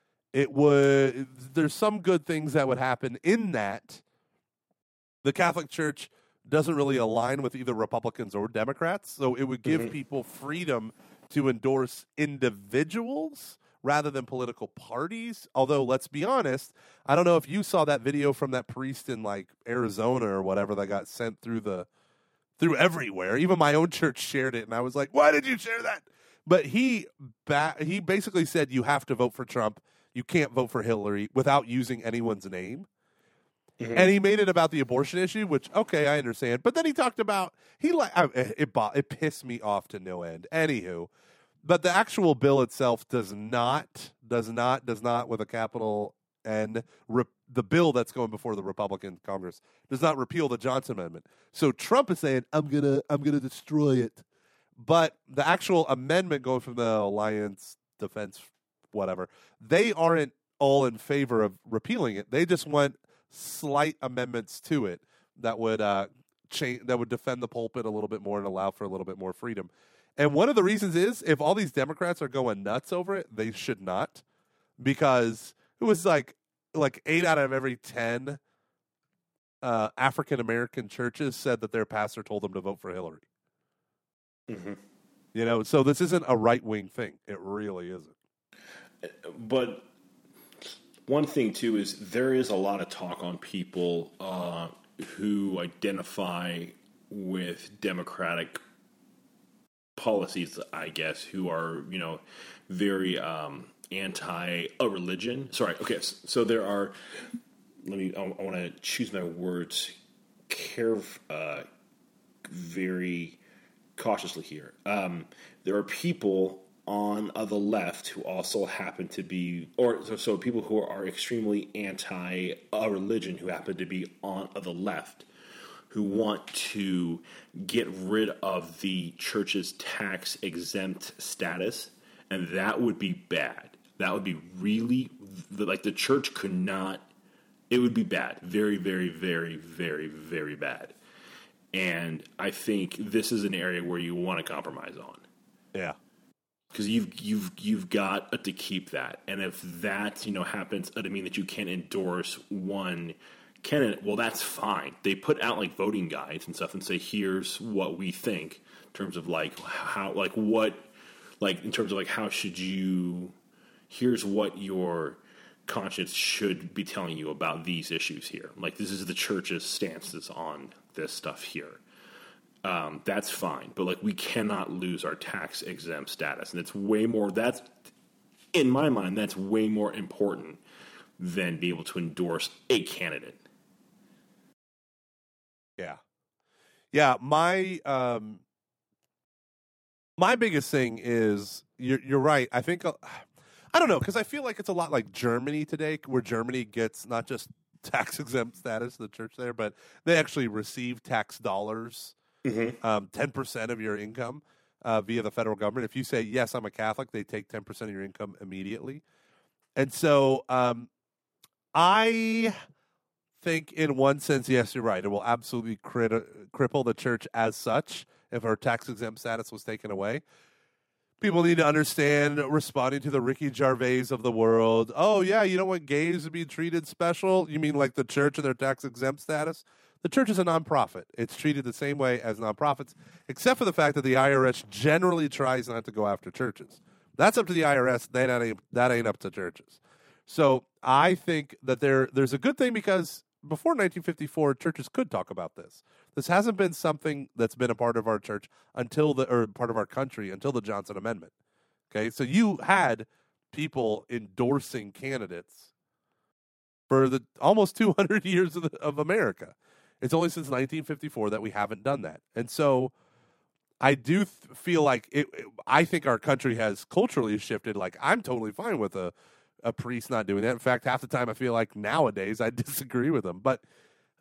There's some good things that would happen in that the Catholic Church doesn't really align with either Republicans or Democrats. So it would give people freedom to endorse individuals rather than political parties. Although, let's be honest, I don't know if you saw that video from that priest in Arizona or whatever that got sent through everywhere. Even my own church shared it, and I was like, why did you share that? But he basically said you have to vote for Trump. You can't vote for Hillary without using anyone's name. And he made it about the abortion issue, which, okay, I understand. But then he talked about, it pissed me off to no end. Anywho, but the actual bill itself does not with a capital N. The bill that's going before the Republican Congress does not repeal the Johnson Amendment. So Trump is saying, I'm gonna destroy it. But the actual amendment going from the Alliance Defense, whatever, they aren't all in favor of repealing it. They just want slight amendments to it that would that would defend the pulpit a little bit more and allow for a little bit more freedom. And one of the reasons is if all these Democrats are going nuts over it, they should not, because it was like 8 out of every 10 African American churches said that their pastor told them to vote for Hillary. Mm-hmm. You know, so this isn't a right-wing thing. It really isn't. But one thing, too, is there is a lot of talk on people who identify with Democratic policies, I guess, who are, you know, very anti-religion. Sorry, okay, so there are, I want to choose my words very cautiously here. There are people on the left who also happen to be, so people who are extremely anti-religion who happen to be on the left, who want to get rid of the church's tax-exempt status, and that would be bad. That would be really, like, the church could not, it would be bad. Very, very, very, very, very bad. And I think this is an area where you want to compromise on. Yeah. Because you've got to keep that. And if that, you know, happens, I mean that you can't endorse one candidate, well, that's fine. They put out, like, voting guides and stuff and say, here's what we think in terms of, like, how, like, what, like, in terms of, like, how should you, here's what your conscience should be telling you about these issues here. Like, this is the church's stances on this stuff here. That's fine. But, like, we cannot lose our tax-exempt status. And it's way more, that's, in my mind, that's way more important than be able to endorse a candidate. Yeah. Yeah, my biggest thing is, you're right. I think, I don't know, because I feel like it's a lot like Germany today, where Germany gets not just tax-exempt status, the church there, but they actually receive tax dollars, 10% of your income via the federal government. If you say, yes, I'm a Catholic, they take 10% of your income immediately. And so I think in one sense, yes, you're right. It will absolutely cripple the church as such if our tax-exempt status was taken away. People need to understand, responding to the Ricky Gervais of the world, oh, yeah, you don't want gays to be treated special? You mean like the church and their tax-exempt status? The church is a nonprofit. It's treated the same way as nonprofits, except for the fact that the IRS generally tries not to go after churches. That's up to the IRS. That ain't up to churches. So I think that there's a good thing, because before 1954, churches could talk about this. This hasn't been something that's been a part of our church or part of our country until the Johnson Amendment. Okay, so you had people endorsing candidates for the almost 200 years of America. It's only since 1954 that we haven't done that. And so I do feel like I think our country has culturally shifted. Like, I'm totally fine with a priest not doing that. In fact, half the time I feel like nowadays I disagree with them. But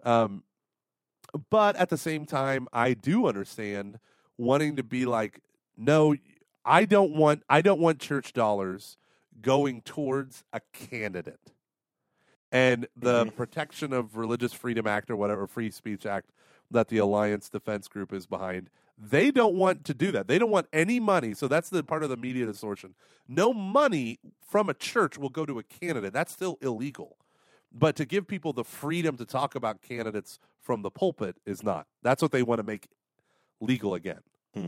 at the same time, I do understand wanting to be like, no, I don't want church dollars going towards a candidate. And the Protection of Religious Freedom Act, or whatever, Free Speech Act that the Alliance Defense Group is behind, they don't want to do that. They don't want any money. So that's the part of the media distortion. No money from a church will go to a candidate. That's still illegal. But to give people the freedom to talk about candidates from the pulpit is not. That's what they want to make legal again.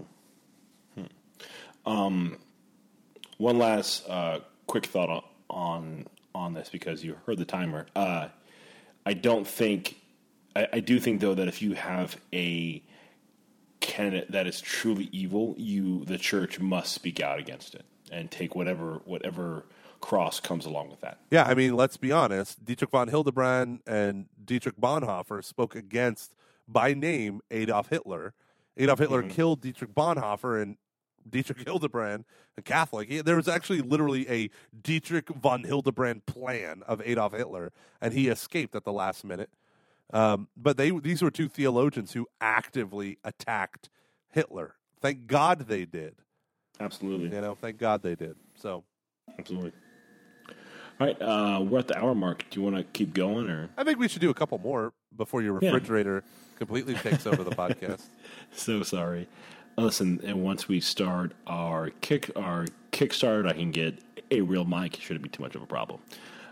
One last quick thought on this, because you heard the timer. I do think, though, that if you have a candidate that is truly evil, the church must speak out against it and take whatever cross comes along with that. Yeah, I mean, let's be honest. Dietrich von Hildebrand and Dietrich Bonhoeffer spoke against, by name, Adolf Hitler. Adolf Hitler killed Dietrich Bonhoeffer and Dietrich Hildebrand, a Catholic. There was actually literally a Dietrich von Hildebrand plan of Adolf Hitler, and he escaped at the last minute. But these were two theologians who actively attacked Hitler. Thank God they did. Absolutely. Thank God they did. So, absolutely. All right, we're at the hour mark. Do you want to keep going, or? I think we should do a couple more before your refrigerator completely takes over the podcast. So sorry. Listen, and once we start our Kickstart, I can get a real mic. It shouldn't be too much of a problem.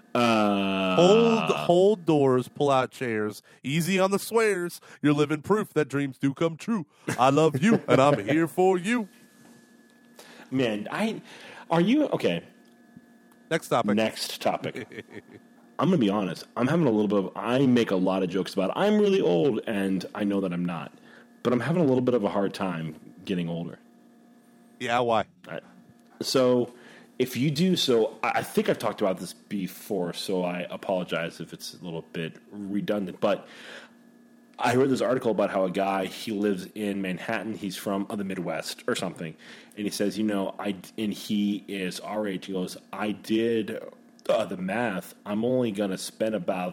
Hold doors, pull out chairs, easy on the swears. You're living proof that dreams do come true. I love you, and I'm here for you. Man, are you okay? Next topic. I'm going to be honest. I make a lot of jokes about I'm really old, and I know that I'm not. But I'm having a little bit of a hard time getting older. Yeah, why? So, if you do so, I think I've talked about this before, so I apologize if it's a little bit redundant. But I read this article about how a guy, he lives in Manhattan. He's from the Midwest or something. And he says, and he is our age. He goes, I did the math. I'm only going to spend about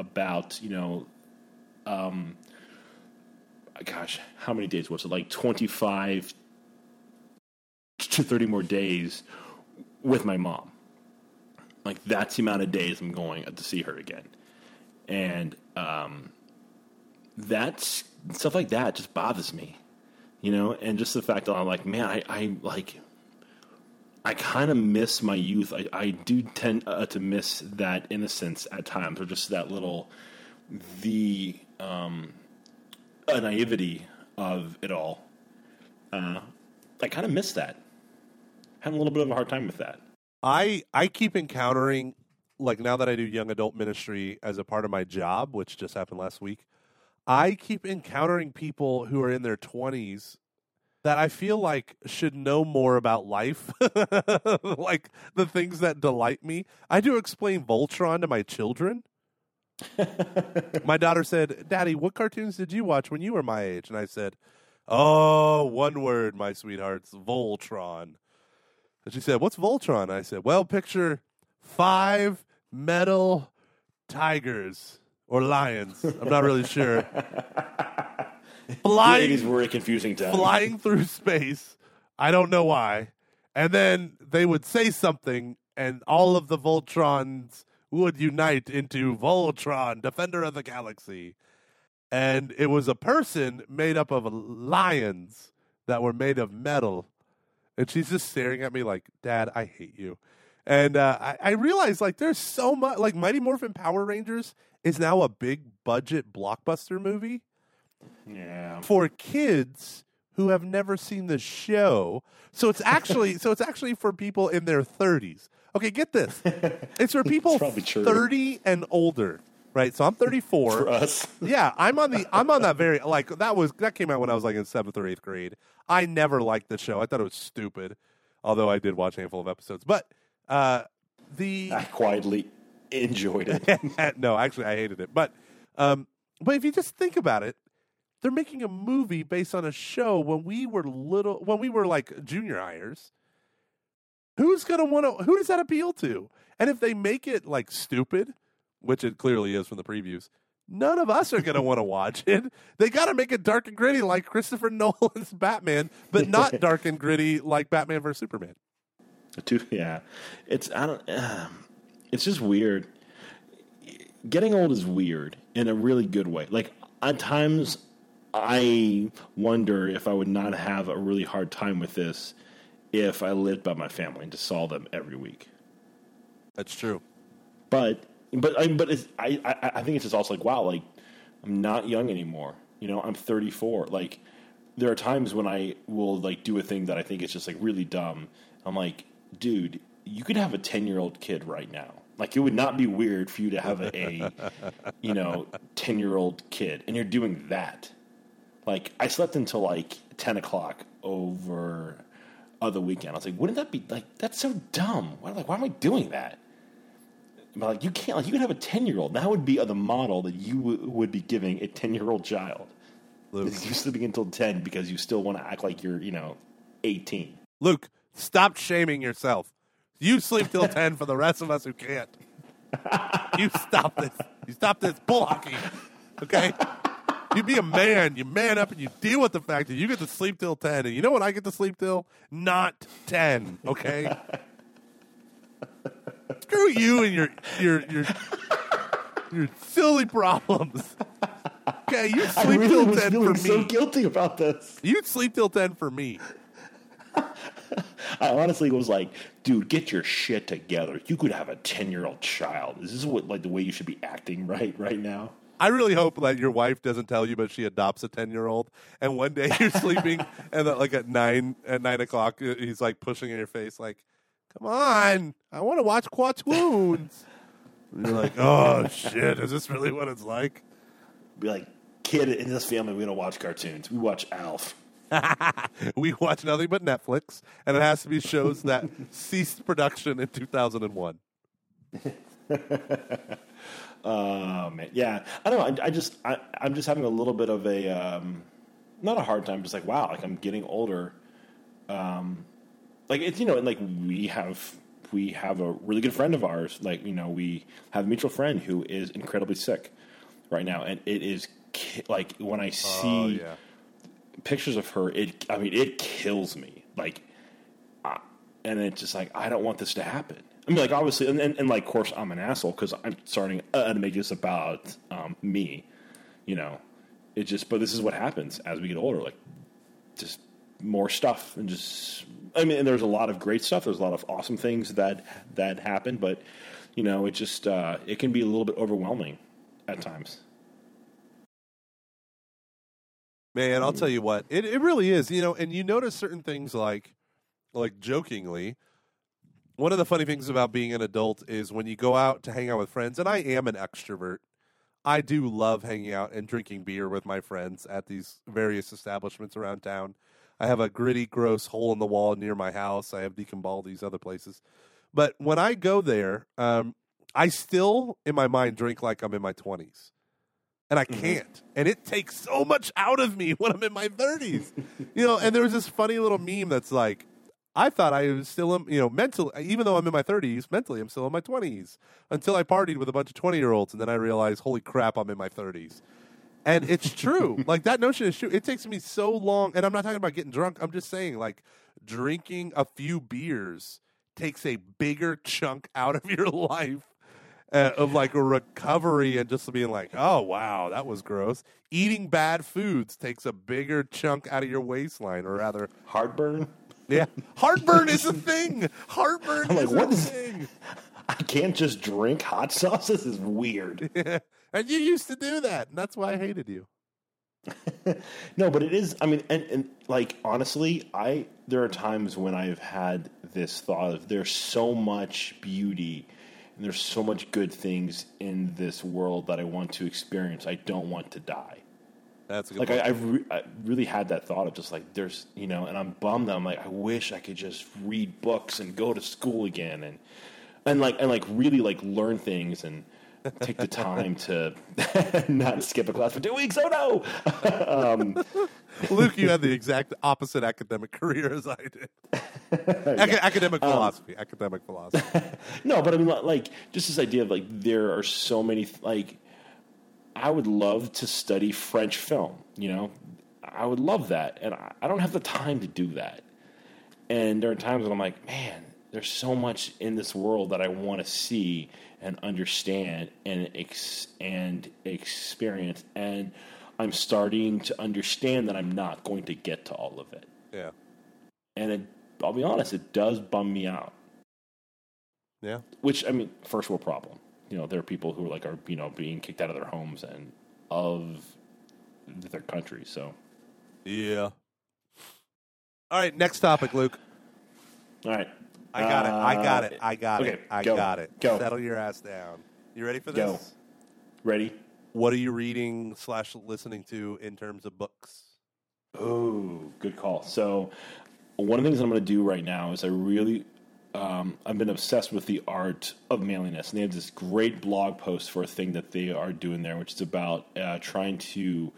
gosh, how many days was it? Like 25 to 30 more days with my mom. Like, that's the amount of days I'm going to see her again. And that's stuff like that just bothers me, and just the fact that I'm like, man, I kind of miss my youth. I do tend to miss that innocence at times, or just that the naivety of it all. I kind of miss that. Having a little bit of a hard time with that. I keep encountering, like, now that I do young adult ministry as a part of my job, which just happened last week, I keep encountering people who are in their 20s that I feel like should know more about life, like the things that delight me. I do explain Voltron to my children. My daughter said, Daddy, what cartoons did you watch when you were my age? And I said, oh, one word, my sweethearts, Voltron. And she said, what's Voltron? I said, well, picture 5 metal tigers or lions. I'm not really sure. Flying, the 80s were a confusing time. Flying through space. I don't know why. And then they would say something, and all of the Voltrons would unite into Voltron, Defender of the Galaxy. And it was a person made up of lions that were made of metal. And she's just staring at me like, Dad, I hate you. And I realized, like, there's so much, like, Mighty Morphin Power Rangers is now a big budget blockbuster movie. Yeah. For kids who have never seen the show. So it's actually for people in their 30s. Okay, get this. It's for people 30 and older. Right? So I'm 34. For us. Yeah, I'm on that very, like, that came out when I was like in 7th or 8th grade. I never liked the show. I thought it was stupid. Although I did watch a handful of episodes. But I quietly enjoyed it. No, actually I hated it. But if you just think about it, they're making a movie based on a show when we were like junior hires. Who does that appeal to? And if they make it like stupid, which it clearly is from the previews, none of us are going to want to watch it. They got to make it dark and gritty like Christopher Nolan's Batman, but not dark and gritty like Batman vs. Superman. Yeah. It's just weird. Getting old is weird in a really good way. Like, at times I wonder if I would not have a really hard time with this if I lived by my family and just saw them every week. That's true. But I think it's just also like, wow, like, I'm not young anymore. I'm 34. Like, there are times when I will, like, do a thing that I think is just, like, really dumb. I'm like, dude, you could have a 10-year-old kid right now. Like, it would not be weird for you to have a 10-year-old kid, and you're doing that. Like, I slept until, like, 10 o'clock over the weekend. I was like, wouldn't that be, like, that's so dumb. Why am I doing that? But, like, you can't, like, you can have a 10-year-old. That would be the model that you would be giving a 10-year-old child. You're sleeping until 10 because you still want to act like you're, 18. Luke, stop shaming yourself. You sleep till 10 for the rest of us who can't. You stop this. You stop this bull hockey. Okay? You be a man. You man up and you deal with the fact that you get to sleep till 10. And you know what I get to sleep till? Not 10. Okay? Screw you and your silly problems. Okay, you sleep till 10 for me. So guilty about this. You'd sleep till 10 for me. I honestly was like, dude, get your shit together. You could have a 10-year-old child. Is this what the way you should be acting right now? I really hope that your wife doesn't tell you, but she adopts a 10-year-old, and one day you're sleeping, and like at 9 o'clock, he's like pushing in your face, like, "Come on, I want to watch Quatoons." And you're like, "Oh shit, is this really what it's like?" Be like, kid, in this family, we don't watch cartoons. We watch Alf. We watch nothing but Netflix, and it has to be shows that ceased production in 2001. Man, yeah, I don't know. I'm just having a little bit of a not a hard time, just like wow, like I'm getting older. Like it's and like we have a really good friend of ours. Like we have a mutual friend who is incredibly sick right now, and it is like when I see pictures of her, it kills me. Like, and it's just like I don't want this to happen. I mean, like obviously, and like, of course, I'm an asshole because I'm starting to make this about me. It just, but this is what happens as we get older. Like, just more stuff, and just, I mean, and there's a lot of great stuff. There's a lot of awesome things that happen, but it just it can be a little bit overwhelming at times. Man, I'll tell you what, it really is, and you notice certain things like jokingly, one of the funny things about being an adult is when you go out to hang out with friends, and I am an extrovert. I do love hanging out and drinking beer with my friends at these various establishments around town. I have a gritty, gross hole in the wall near my house. I have Deacon Ball, these other places. But when I go there, I still, in my mind, drink like I'm in my 20s. And I can't. And it takes so much out of me when I'm in my 30s. And there was this funny little meme that's like, I thought I was still, mentally, even though I'm in my 30s, mentally I'm still in my 20s. Until I partied with a bunch of 20-year-olds, and then I realized, holy crap, I'm in my 30s. And it's true. Like, that notion is true. It takes me so long, and I'm not talking about getting drunk. I'm just saying, like, drinking a few beers takes a bigger chunk out of your life. Of like a recovery and just being like, oh, wow, that was gross. Eating bad foods takes a bigger chunk out of your waistline, or rather... Heartburn? Yeah. Heartburn is a thing. Heartburn is a thing. I can't just drink hot sauce? This is weird. Yeah. And you used to do that, and that's why I hated you. No, but it is, I mean, and like, honestly, there are times when I've had this thought of there's so much beauty and there's so much good things in this world that I want to experience. I don't want to die. That's a good like point. I really had that thought of just like there's and I'm bummed that I'm like I wish I could just read books and go to school again and really like learn things and take the time to not skip a class for 2 weeks. Oh no! Luke, you had the exact opposite academic career as I did. Academic philosophy. No, but I mean, like, just this idea of like there are so many like. I would love to study French film. I would love that, and I don't have the time to do that. And there are times when I'm like, man, there's so much in this world that I want to see and understand and experience, and I'm starting to understand that I'm not going to get to all of it. Yeah. And I'll be honest, it does bum me out. Yeah. Which, I mean, first world problem. There are people who are being kicked out of their homes and of their country. So, yeah. All right, next topic, Luke. All right. I got it. Okay, I go. got it. Go. Settle your ass down. You ready for this? Go. Ready? What are you reading / listening to in terms of books? Oh, good call. So, one of the things I'm going to do right now is I've been obsessed with the art of manliness, and they have this great blog post for a thing that they are doing there, which is about trying to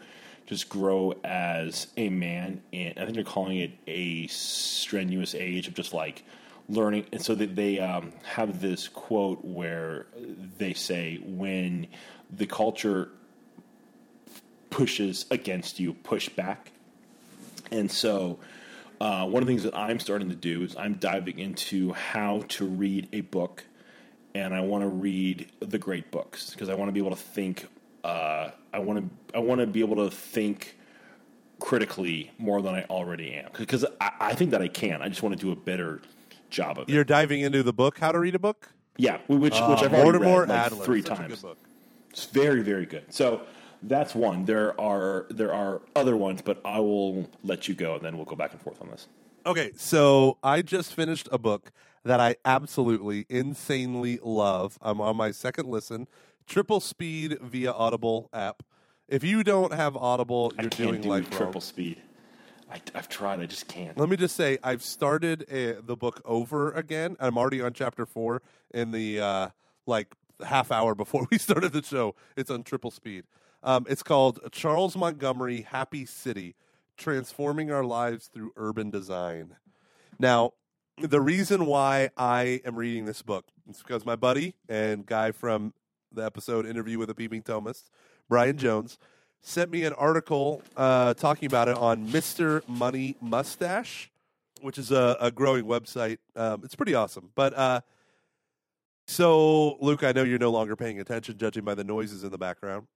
just grow as a man. And I think they're calling it a strenuous age of just like learning. And so that they have this quote where they say, when the culture pushes against you, push back. And so one of the things that I'm starting to do is I'm diving into how to read a book, and I want to read the great books because I want to be able to think. I want to be able to think critically more than I already am, because I think that I can. I just want to do a better job of it. You're diving into the book, How to Read a Book? Yeah, which I've already read like Adler, 3 such a times. good book. It's very, very good. So that's one. There are other ones, but I will let you go, and then we'll go back and forth on this. Okay, so I just finished a book that I absolutely, insanely love. I'm on my second listen, Triple Speed via Audible app. If you don't have Audible, you're doing life wrong. Triple Speed. I've tried. I just can't. Let me just say, I've started the book over again. I'm already on chapter 4 in the half hour before we started the show. It's on triple speed. It's called Charles Montgomery, Happy City, Transforming Our Lives Through Urban Design. Now, the reason why I am reading this book is because my buddy and guy from the episode Interview with a Peeping Thomist, Brian Jones, sent me an article talking about it on Mr. Money Mustache, which is a growing website. It's pretty awesome. But so, Luke, I know you're no longer paying attention, judging by the noises in the background.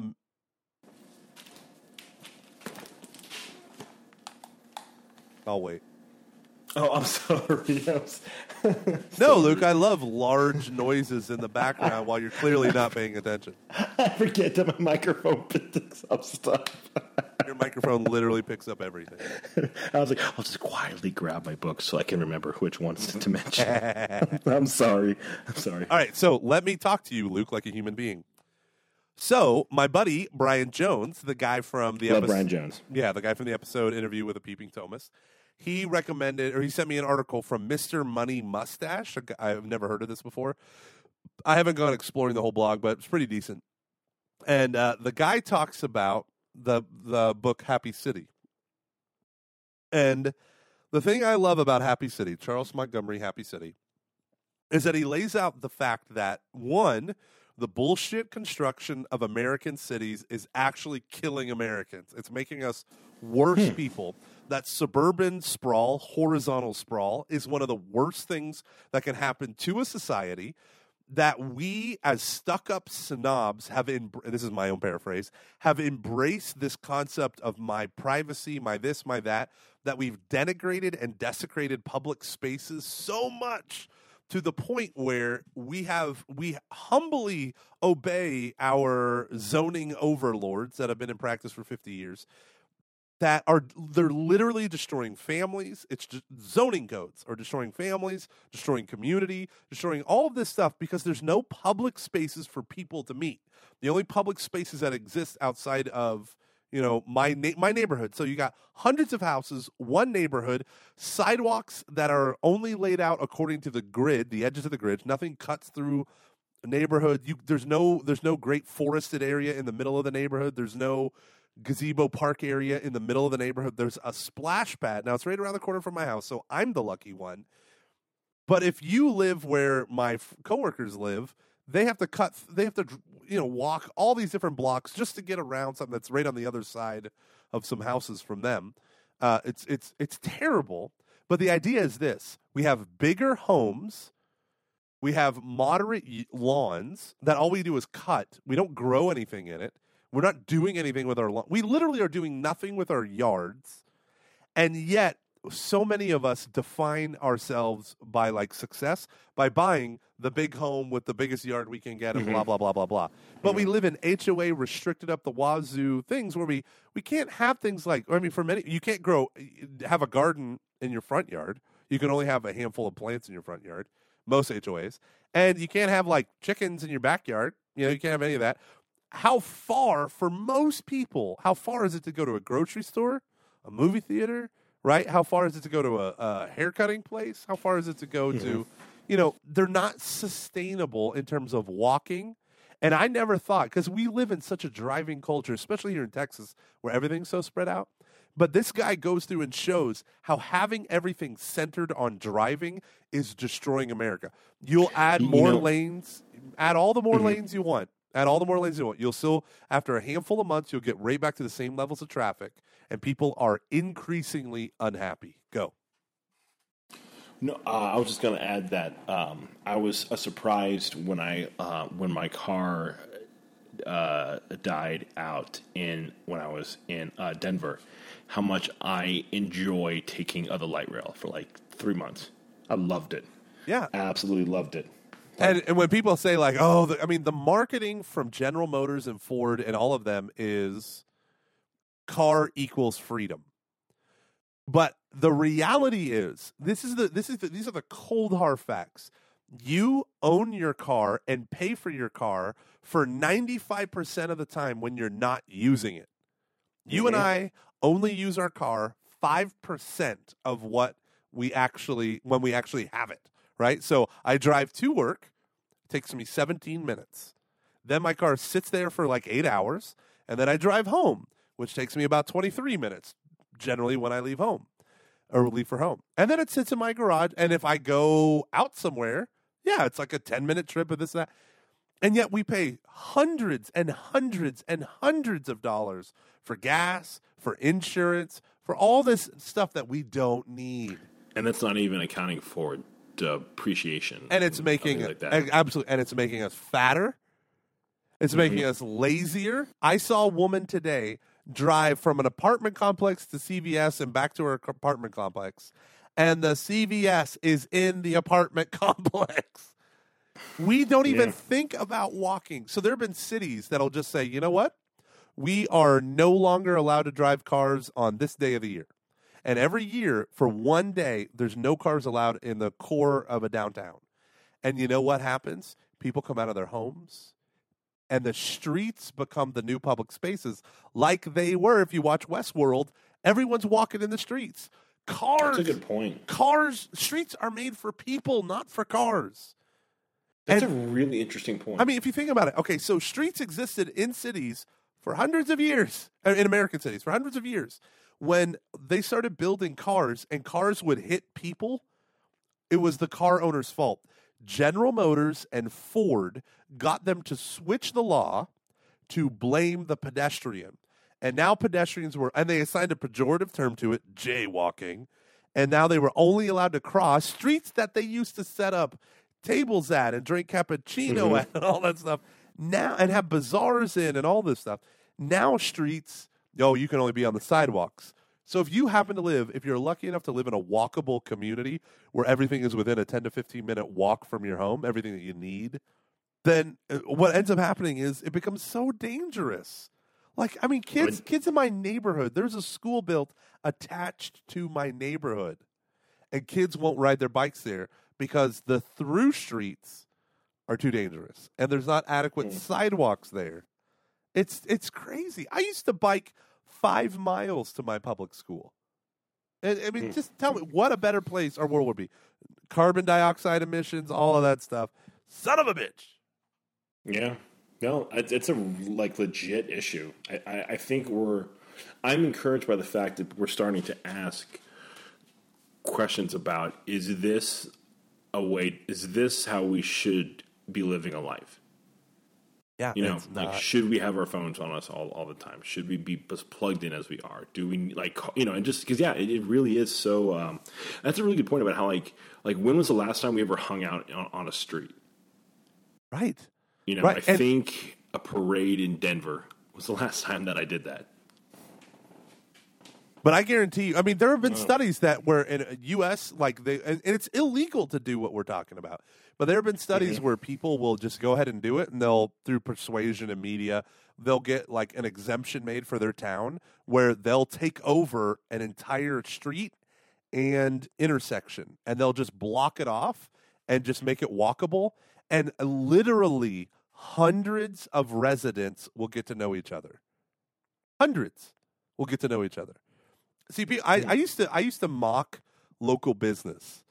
I'll wait. Oh, I'm sorry. No, Luke, I love large noises in the background while you're clearly not paying attention. I forget that my microphone picks up stuff. Your microphone literally picks up everything. I was like, I'll just quietly grab my book so I can remember which ones to mention. I'm sorry. All right, so let me talk to you, Luke, like a human being. So, my buddy, Brian Jones, the guy from the episode... Brian Jones. Yeah, the guy from the episode Interview with a Peeping Thomist. He sent me an article from Mr. Money Mustache. I've never heard of this before. I haven't gone exploring the whole blog, but it's pretty decent. And the guy talks about the book Happy City. And the thing I love about Happy City, Charles Montgomery, Happy City, is that he lays out the fact that, one, the bullshit construction of American cities is actually killing Americans. It's making us worse people. That suburban sprawl, horizontal sprawl, is one of the worst things that can happen to a society. That we, as stuck-up snobs, this is my own paraphrase, have embraced this concept of my privacy, my this, my that we've denigrated and desecrated public spaces so much to the point where we humbly obey our zoning overlords that have been in practice for 50 years. They're literally destroying families. It's just zoning codes are destroying families, destroying community, destroying all of this stuff because there's no public spaces for people to meet. The only public spaces that exist outside of my neighborhood. So you got hundreds of houses, one neighborhood, sidewalks that are only laid out according to the grid, the edges of the grid. Nothing cuts through a neighborhood. There's no great forested area in the middle of the neighborhood. There's no gazebo park area in the middle of the neighborhood. There's a splash pad. Now, it's right around the corner from my house, so I'm the lucky one. But if you live where my coworkers live, they have to walk all these different blocks just to get around something that's right on the other side of some houses from them. It's terrible. But the idea is this. We have bigger homes. We have moderate lawns that all we do is cut. We don't grow anything in it. We're not doing anything with our lawn. We literally are doing nothing with our yards. And yet, so many of us define ourselves by success by buying the big home with the biggest yard we can get and blah, blah, blah, blah, blah. But we live in HOA restricted up the wazoo things where we can't have things for many, you can't have a garden in your front yard. You can only have a handful of plants in your front yard, most HOAs. And you can't have chickens in your backyard. You can't have any of that. For most people, how far is it to go to a grocery store, a movie theater, right? How far is it to go to a haircutting place? How far is it to go to, they're not sustainable in terms of walking And I never thought, because we live in such a driving culture, especially here in Texas, where everything's so spread out. But this guy goes through and shows how having everything centered on driving is destroying America. You'll add more lanes, add all the more lanes you want. Add all the more lanes you want. You'll still, after a handful of months, you'll get right back to the same levels of traffic, and people are increasingly unhappy. Go. No, I was just going to add that I was surprised when when my car died out when I was in Denver, how much I enjoy taking the light rail for like 3 months. I loved it. Yeah, absolutely loved it. And when people say like, oh, the marketing from General Motors and Ford and all of them is car equals freedom. But the reality is, these are the cold hard facts. You own your car and pay for your car for 95% of the time when you're not using it. You and I only use our car 5% of when we actually have it, right? So I drive to work. It takes me 17 minutes. Then my car sits there for like 8 hours, and then I drive home, which takes me about 23 minutes, generally when I leave home. Or leave for home. And then it sits in my garage. And if I go out somewhere, yeah, it's like a 10-minute trip of this and that. And yet we pay hundreds and hundreds and hundreds of dollars for gas, for insurance, for all this stuff that we don't need. And that's not even accounting for depreciation. And it's making like that. Absolutely, and it's making us fatter. It's making us lazier. I saw a woman today drive from an apartment complex to CVS and back to her apartment complex, and the CVS is in the apartment complex. We don't even think about walking. So there have been cities that'll just say, you know what? We are no longer allowed to drive cars on this day of the year. And every year, for one day, there's no cars allowed in the core of a downtown. And you know what happens? People come out of their homes, and the streets become the new public spaces like they were. If you watch Westworld, everyone's walking in the streets. Cars. That's a good point. Streets are made for people, not for cars. That's a really interesting point. I mean, if you think about it, okay, so streets existed in cities for hundreds of years, in American cities, for hundreds of years. When they started building cars and cars would hit people, it was the car owner's fault. General Motors and Ford got them to switch the law to blame the pedestrian. And now pedestrians and they assigned a pejorative term to it, jaywalking. And now they were only allowed to cross streets that they used to set up tables at and drink cappuccino at and all that stuff. Now, and have bazaars in and all this stuff. Now streets, you can only be on the sidewalks. So if you're lucky enough to live in a walkable community where everything is within a 10 to 15 minute walk from your home, everything that you need, then what ends up happening is it becomes so dangerous. Like, I mean, kids in my neighborhood, there's a school built attached to my neighborhood, and kids won't ride their bikes there because the through streets are too dangerous, and there's not adequate sidewalks there. It's crazy. I used to bike 5 miles to my public school. And, I mean, just tell me, what a better place our world would be. Carbon dioxide emissions, all of that stuff. Son of a bitch. Yeah. No, it's a legit issue. I think I'm encouraged by the fact that we're starting to ask questions about, is this how we should be living a life? Yeah, should we have our phones on us all the time? Should we be as plugged in as we are? Do we and just because it really is so. That's a really good point about how when was the last time we ever hung out on a street? Right. I think a parade in Denver was the last time that I did that. But I guarantee you, I mean, there have been studies that were in the U.S., and it's illegal to do what we're talking about. But there have been studies where people will just go ahead and do it, and through persuasion and media, they'll get an exemption made for their town where they'll take over an entire street and intersection, and they'll just block it off and just make it walkable. And literally hundreds of residents will get to know each other. Hundreds will get to know each other. See, I used to mock local business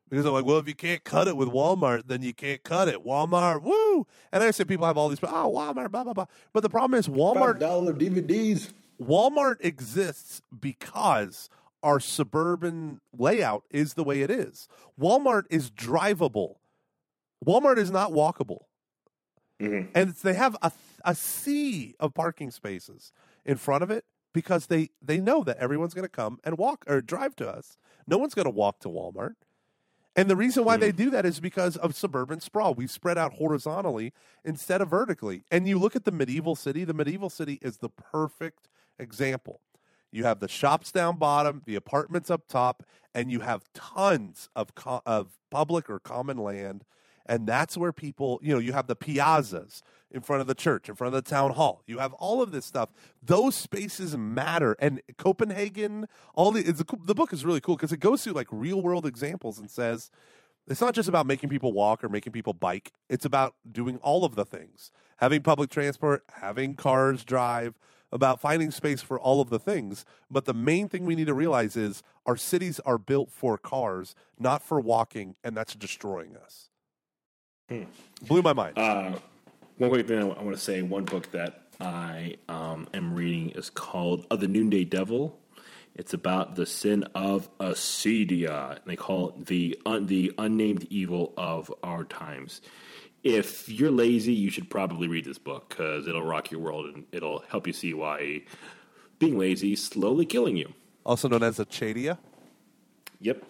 Because I'm like, well, if you can't cut it with Walmart, then you can't cut it. Walmart, woo! And I say people have all these, Walmart, blah, blah, blah. But the problem is $5 DVDs. Walmart exists because our suburban layout is the way it is. Walmart is drivable. Walmart is not walkable. Mm-hmm. And they have a sea of parking spaces in front of it because they know that everyone's going to come and walk or drive to us. No one's going to walk to Walmart. And the reason why they do that is because of suburban sprawl. We spread out horizontally instead of vertically. And you look at the medieval city. The medieval city is the perfect example. You have the shops down bottom, the apartments up top, and you have tons of public or common land. And that's where people, you have the piazzas in front of the church, in front of the town hall. You have all of this stuff. Those spaces matter. And Copenhagen, the book is really cool because it goes through like real world examples and says, it's not just about making people walk or making people bike. It's about doing all of the things. Having public transport, having cars drive, about finding space for all of the things. But the main thing we need to realize is our cities are built for cars, not for walking, and that's destroying us. Blew my mind. One quick thing I want to say, one book that I am reading is called The Noonday Devil. It's about the sin of acedia. And they call it the unnamed evil of our times. If you're lazy, you should probably read this book because it'll rock your world and it'll help you see why being lazy is slowly killing you. Also known as acedia? Yep.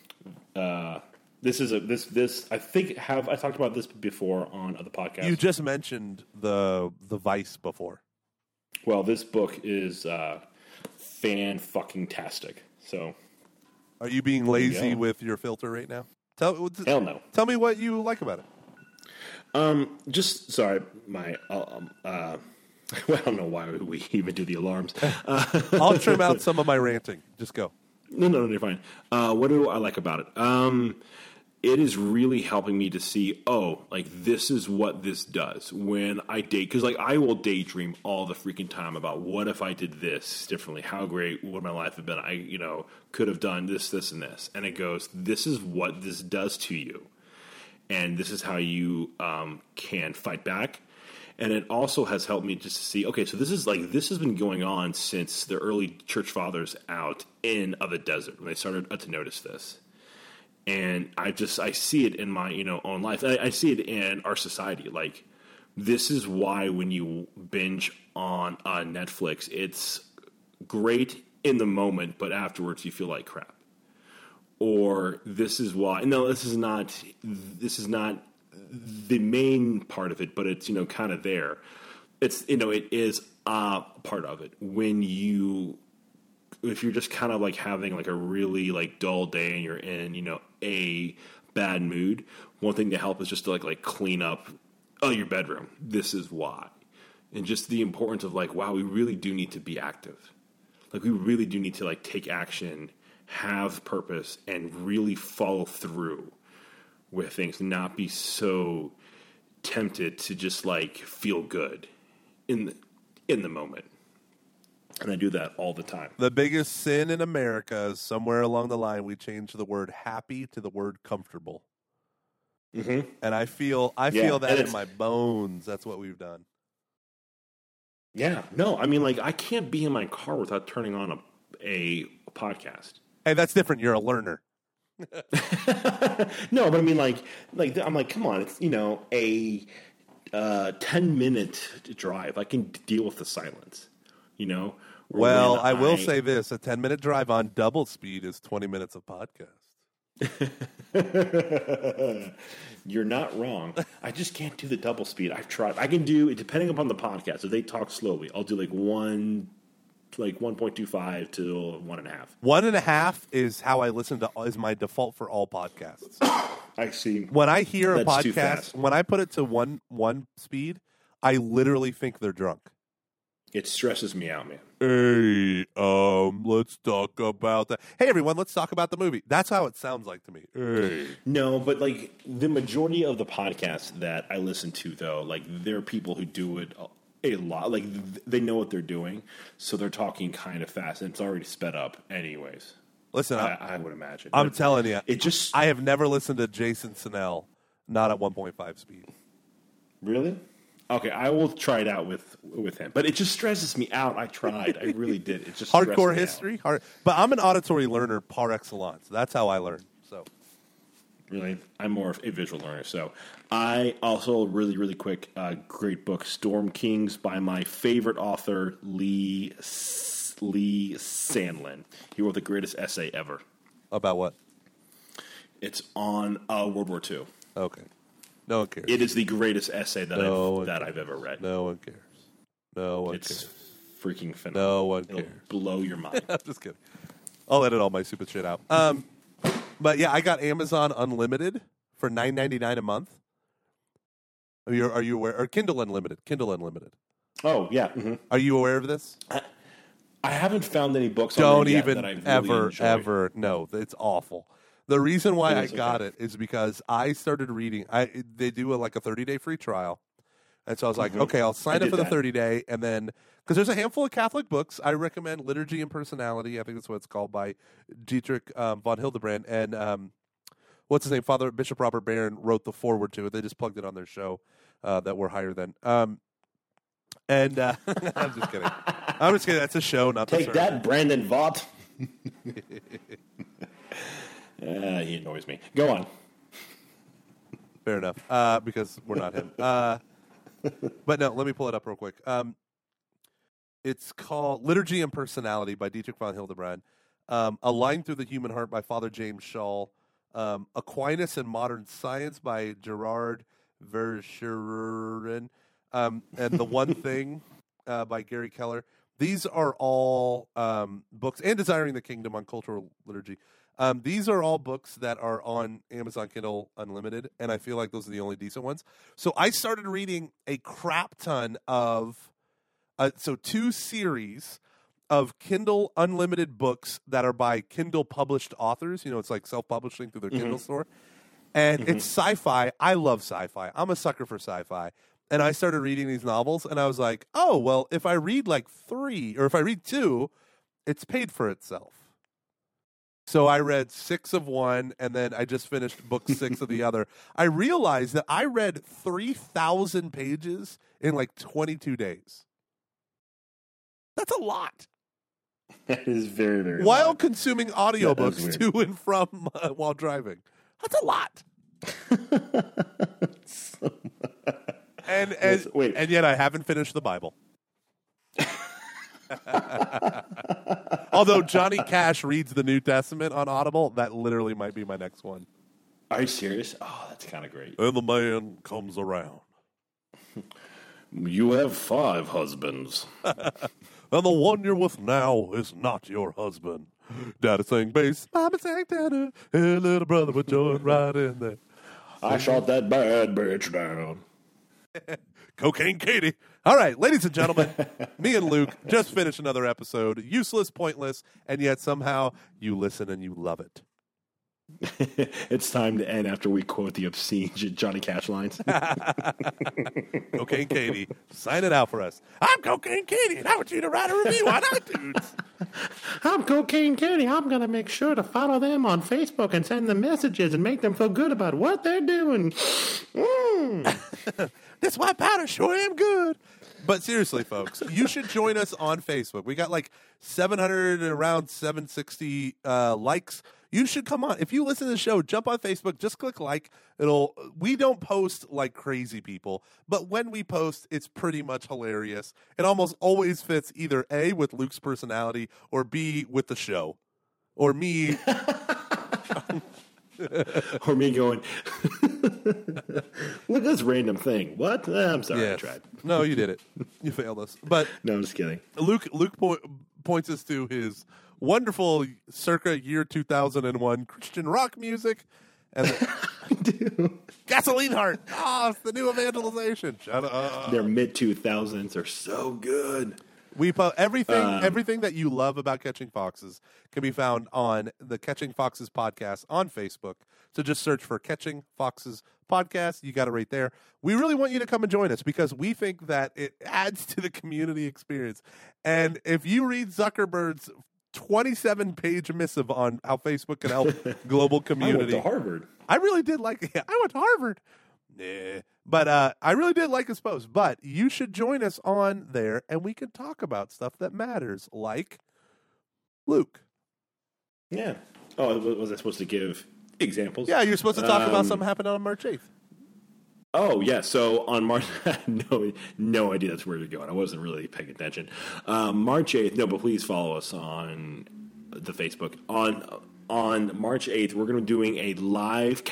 This I think I talked about this before on other podcasts. You just mentioned the Vice before. Well, this book is fan-fucking-tastic. So, are you being lazy with your filter right now? Hell no. Tell me what you like about it. My well, I don't know why we even do the alarms. I'll trim out some of my ranting. Just go. No, you're fine. What do I like about it? It is really helping me to see, this is what this does when I date. Because, I will daydream all the freaking time about what if I did this differently? How great would my life have been? I, could have done this, this, and this. And it goes, this is what this does to you. And this is how you can fight back. And it also has helped me just to see, okay, so this has been going on since the early church fathers out in the desert when they started to notice this. And I see it in my, own life. I see it in our society. Like, this is why when you binge on Netflix, it's great in the moment, but afterwards you feel like crap. Or this is why. No, this is not the main part of it, but it's kind of there. It's it is a part of it. If you're just kind of having a really dull day and you're in a bad mood, one thing to help is just to clean up your bedroom. This is why, and just the importance of wow, we really do need to be active. We really do need to take action, have purpose, and really follow through with things, not be so tempted to just feel good in the moment. And I do that all the time. The biggest sin in America is somewhere along the line we changed the word happy to the word comfortable. Mm-hmm. And I feel that in my bones. That's what we've done. Yeah. No, I mean, I can't be in my car without turning on a podcast. Hey, that's different. You're a learner. No, but I mean, I'm come on, it's a 10-minute drive. I can deal with the silence. Well, I will say this: a 10-minute drive on double speed is 20 minutes of podcast. You're not wrong. I just can't do the double speed. I've tried. I can do it depending upon the podcast. If they talk slowly, I'll do 1.25 to 1.5. 1.5 is how I listen to. Is my default for all podcasts. I see. When I hear a podcast, when I put it to one speed, I literally think they're drunk. It stresses me out, man. Hey, let's talk about that. Hey, everyone, let's talk about the movie. That's how it sounds like to me. Hey. No, but the majority of the podcasts that I listen to, though, there are people who do it a lot. They know what they're doing, so they're talking kind of fast, and it's already sped up anyways. Listen, I would imagine. I'm telling you, I have never listened to Jason Snell not at 1.5 speed. Really? Okay, I will try it out with him. But it just stresses me out. I tried. I really did. It just hardcore history. But I'm an auditory learner par excellence. That's how I learn. So, really, I'm more of a visual learner. So, I also really quick, great book, Storm Kings by my favorite author, Lee Sandlin. He wrote the greatest essay ever. About what? It's on World War II. Okay. No one cares. It is the greatest essay that I've ever read. No one cares. No one cares. It's freaking phenomenal. No one It'll cares. blow your mind. I'm just kidding. I'll edit all my stupid shit out. But yeah, I got Amazon Unlimited for $9.99 a month. Are you aware? Or Kindle Unlimited. Kindle Unlimited. Oh yeah. Mm-hmm. Are you aware of this? I haven't found any books. Don't on even that I really ever. No, it's awful. The reason why I got it is because I started reading. They do a 30-day free trial, and so I was like, okay, I'll sign up for the 30-day, and then because there's a handful of Catholic books, I recommend Liturgy and Personality. I think that's what it's called by Dietrich von Hildebrand, and what's his name? Father Bishop Robert Barron wrote the foreword to it. They just plugged it on their show that we're higher than. I'm just kidding. I'm just kidding. That's a show, not the Take that, Brandon Vaught. He annoys me. Go on. Fair enough, because we're not him. But no, let me pull it up real quick. It's called Liturgy and Personality by Dietrich von Hildebrand. A Line Through the Human Heart by Father James Schall. Aquinas and Modern Science by Gerard Verschuren. And The One Thing by Gary Keller. These are all books, and Desiring the Kingdom on Cultural Liturgy. These are all books that are on Amazon Kindle Unlimited, and I feel like those are the only decent ones. So I started reading a crap ton of, 2 series of Kindle Unlimited books that are by Kindle published authors. You know, it's like self-publishing through their Kindle store. And it's sci-fi. I love sci-fi. I'm a sucker for sci-fi. And I started reading these novels, and I was like, oh, well, if I read 3, or if I read 2, it's paid for itself. So I read 6 of one, and then I just finished book 6 of the other. I realized that I read 3,000 pages in 22 days. That's a lot. That is very, very While lot. Consuming audiobooks to and from while driving. That's a lot. And yet I haven't finished the Bible. Although Johnny Cash reads the New Testament on Audible, that literally might be my next one. Are you serious? Oh, that's kind of great. And the man comes around. You have 5 husbands. And the one you're with now is not your husband. Daddy sang bass, Mama sang tenor, and little brother would join right in there. I shot that bad bitch down. Cocaine Katie. All right, ladies and gentlemen, me and Luke just finished another episode. Useless, pointless, and yet somehow you listen and you love it. It's time to end after we quote the obscene Johnny Cash lines. Cocaine Katie, sign it out for us. I'm Cocaine Katie, and I want you to write a review on iTunes. I'm Cocaine Katie. I'm going to make sure to follow them on Facebook and send them messages and make them feel good about what they're doing. This white powder sure am good. But seriously, folks, you should join us on Facebook. We got 700 and around 760 likes. You should come on. If you listen to the show, jump on Facebook, just click like. We don't post like crazy people, but when we post, it's pretty much hilarious. It almost always fits either A, with Luke's personality, or B, with the show. Or me. Or me going, look at this random thing. What? I'm sorry, Yes. I tried. No, you did it. You failed us. But No, I'm just kidding. Luke points us to his wonderful circa year 2001 Christian rock music. And I do. Gasoline Heart. It's the new evangelization. Shut up. Their mid-2000s are so good. We everything that you love about Catching Foxes can be found on the Catching Foxes podcast on Facebook. So just search for Catching Foxes podcast. You got it right there. We really want you to come and join us because we think that it adds to the community experience. And if you read Zuckerberg's 27-page missive on how Facebook can help global community. I went to Harvard. I really did like it. I went to Harvard. Nah. But I really did like his post. But you should join us on there, and we can talk about stuff that matters, like Luke. Yeah. Oh, was I supposed to give examples? Yeah, you're supposed to talk about something happened on March 8th. Oh, yeah. So on March, no idea that's where you're going. I wasn't really paying attention. March 8th, no, but please follow us on the Facebook. On March 8th, we're going to be doing a live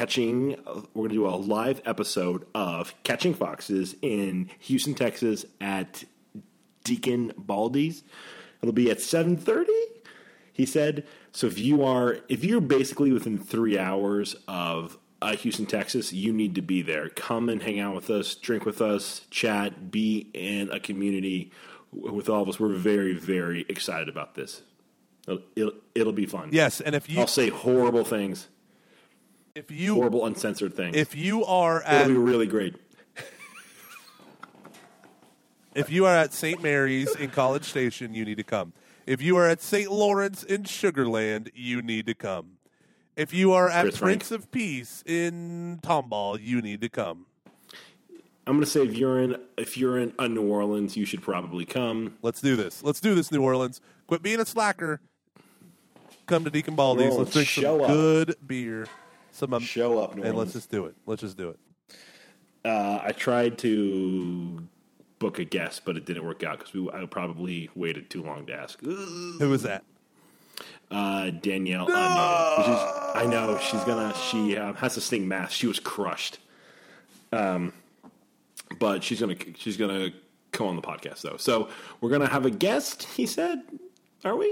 episode of Catching Foxes in Houston, Texas at Deacon Baldy's. It'll be at 7:30, he said. So if you're basically within 3 hours of Houston, Texas, you need to be there. Come and hang out with us, drink with us, chat, be in a community with all of us. We're very, very excited about this. It'll be fun. Yes, and I'll say horrible things. Horrible uncensored things. If you are at, it'll be really great. If you are at St. Mary's in College Station, you need to come. If you are at St. Lawrence in Sugarland, you need to come. If you are at Prince of Peace in Tomball, you need to come. I'm going to say if you're in New Orleans, you should probably come. Let's do this. Let's do this, New Orleans. Quit being a slacker. Come to Deacon Baldy's. Let's drink some good beer. Show up, New Orleans. And let's just do it. I tried to book a guest, but it didn't work out because I probably waited too long to ask. Who was that? Danielle. No! I know she has to sing mass. She was crushed. But she's gonna come on the podcast though. So we're gonna have a guest. He said, "Are we?"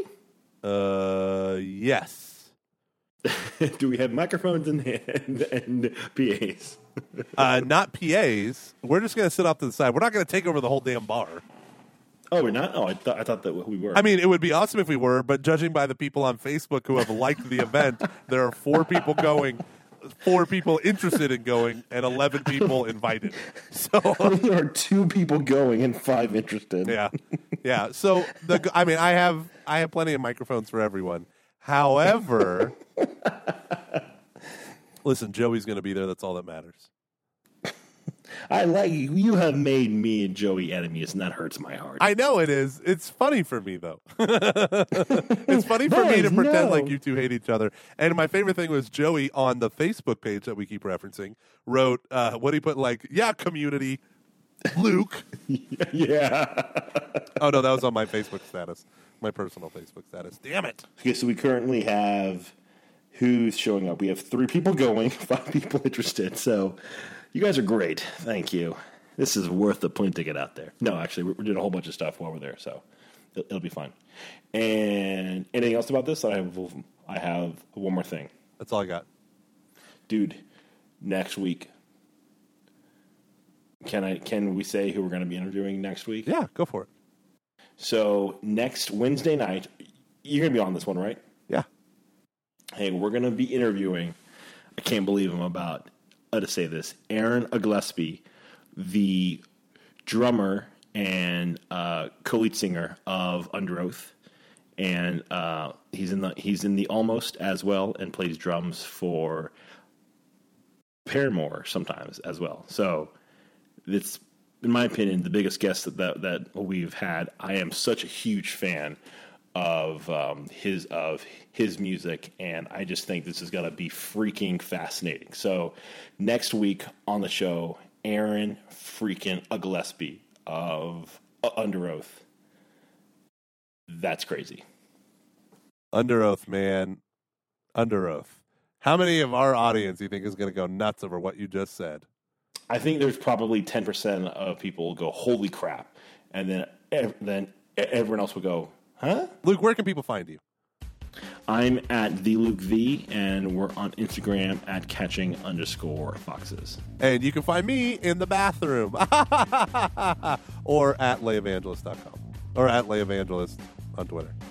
Yes. Do we have microphones and PAs? Not PAs. We're just gonna sit off to the side. We're not gonna take over the whole damn bar. Oh, we're not? Oh, I thought that we were. I mean, it would be awesome if we were, but judging by the people on Facebook who have liked the event, there are 4 people going, 4 people interested in going, and 11 people invited. So there are 2 people going and 5 interested. Yeah. So I have plenty of microphones for everyone. However, listen, Joey's going to be there. That's all that matters. I like you have made me and Joey enemies, and that hurts my heart. I know it is. It's funny for me, though. It's funny for me to pretend like you two hate each other. And my favorite thing was Joey on the Facebook page that we keep referencing wrote, what he put, like, yeah, community, Luke. Yeah. Oh, no, that was on my Facebook status, my personal Facebook status. Damn it. Okay, so we currently have who's showing up. We have 3 people going, 5 people interested, so... You guys are great. Thank you. This is worth the plane ticket out there. No, actually, we're doing a whole bunch of stuff while we're there, so it'll be fun. And anything else about this? I have one more thing. That's all I got. Dude, next week. Can we say who we're going to be interviewing next week? Yeah, go for it. So next Wednesday night, you're going to be on this one, right? Yeah. Hey, we're going to be interviewing, I can't believe I'm about to say this, Aaron Gillespie, the drummer and co-lead singer of Under Oath, and he's in the Almost as well, and plays drums for Paramore sometimes as well. So it's, in my opinion, the biggest guest that we've had. I am such a huge fan of his music, and I just think this is going to be freaking fascinating. So next week on the show, Aaron freaking Gillespie of Under Oath. That's crazy. Under Oath, man. Under Oath. How many of our audience do you think is going to go nuts over what you just said? I think there's probably 10% of people will go, holy crap. And then everyone else will go, huh? Luke, where can people find you? I'm at the Luke V, and we're on Instagram at catching_foxes. And you can find me in the bathroom or at layevangelist.com or at layevangelist on Twitter.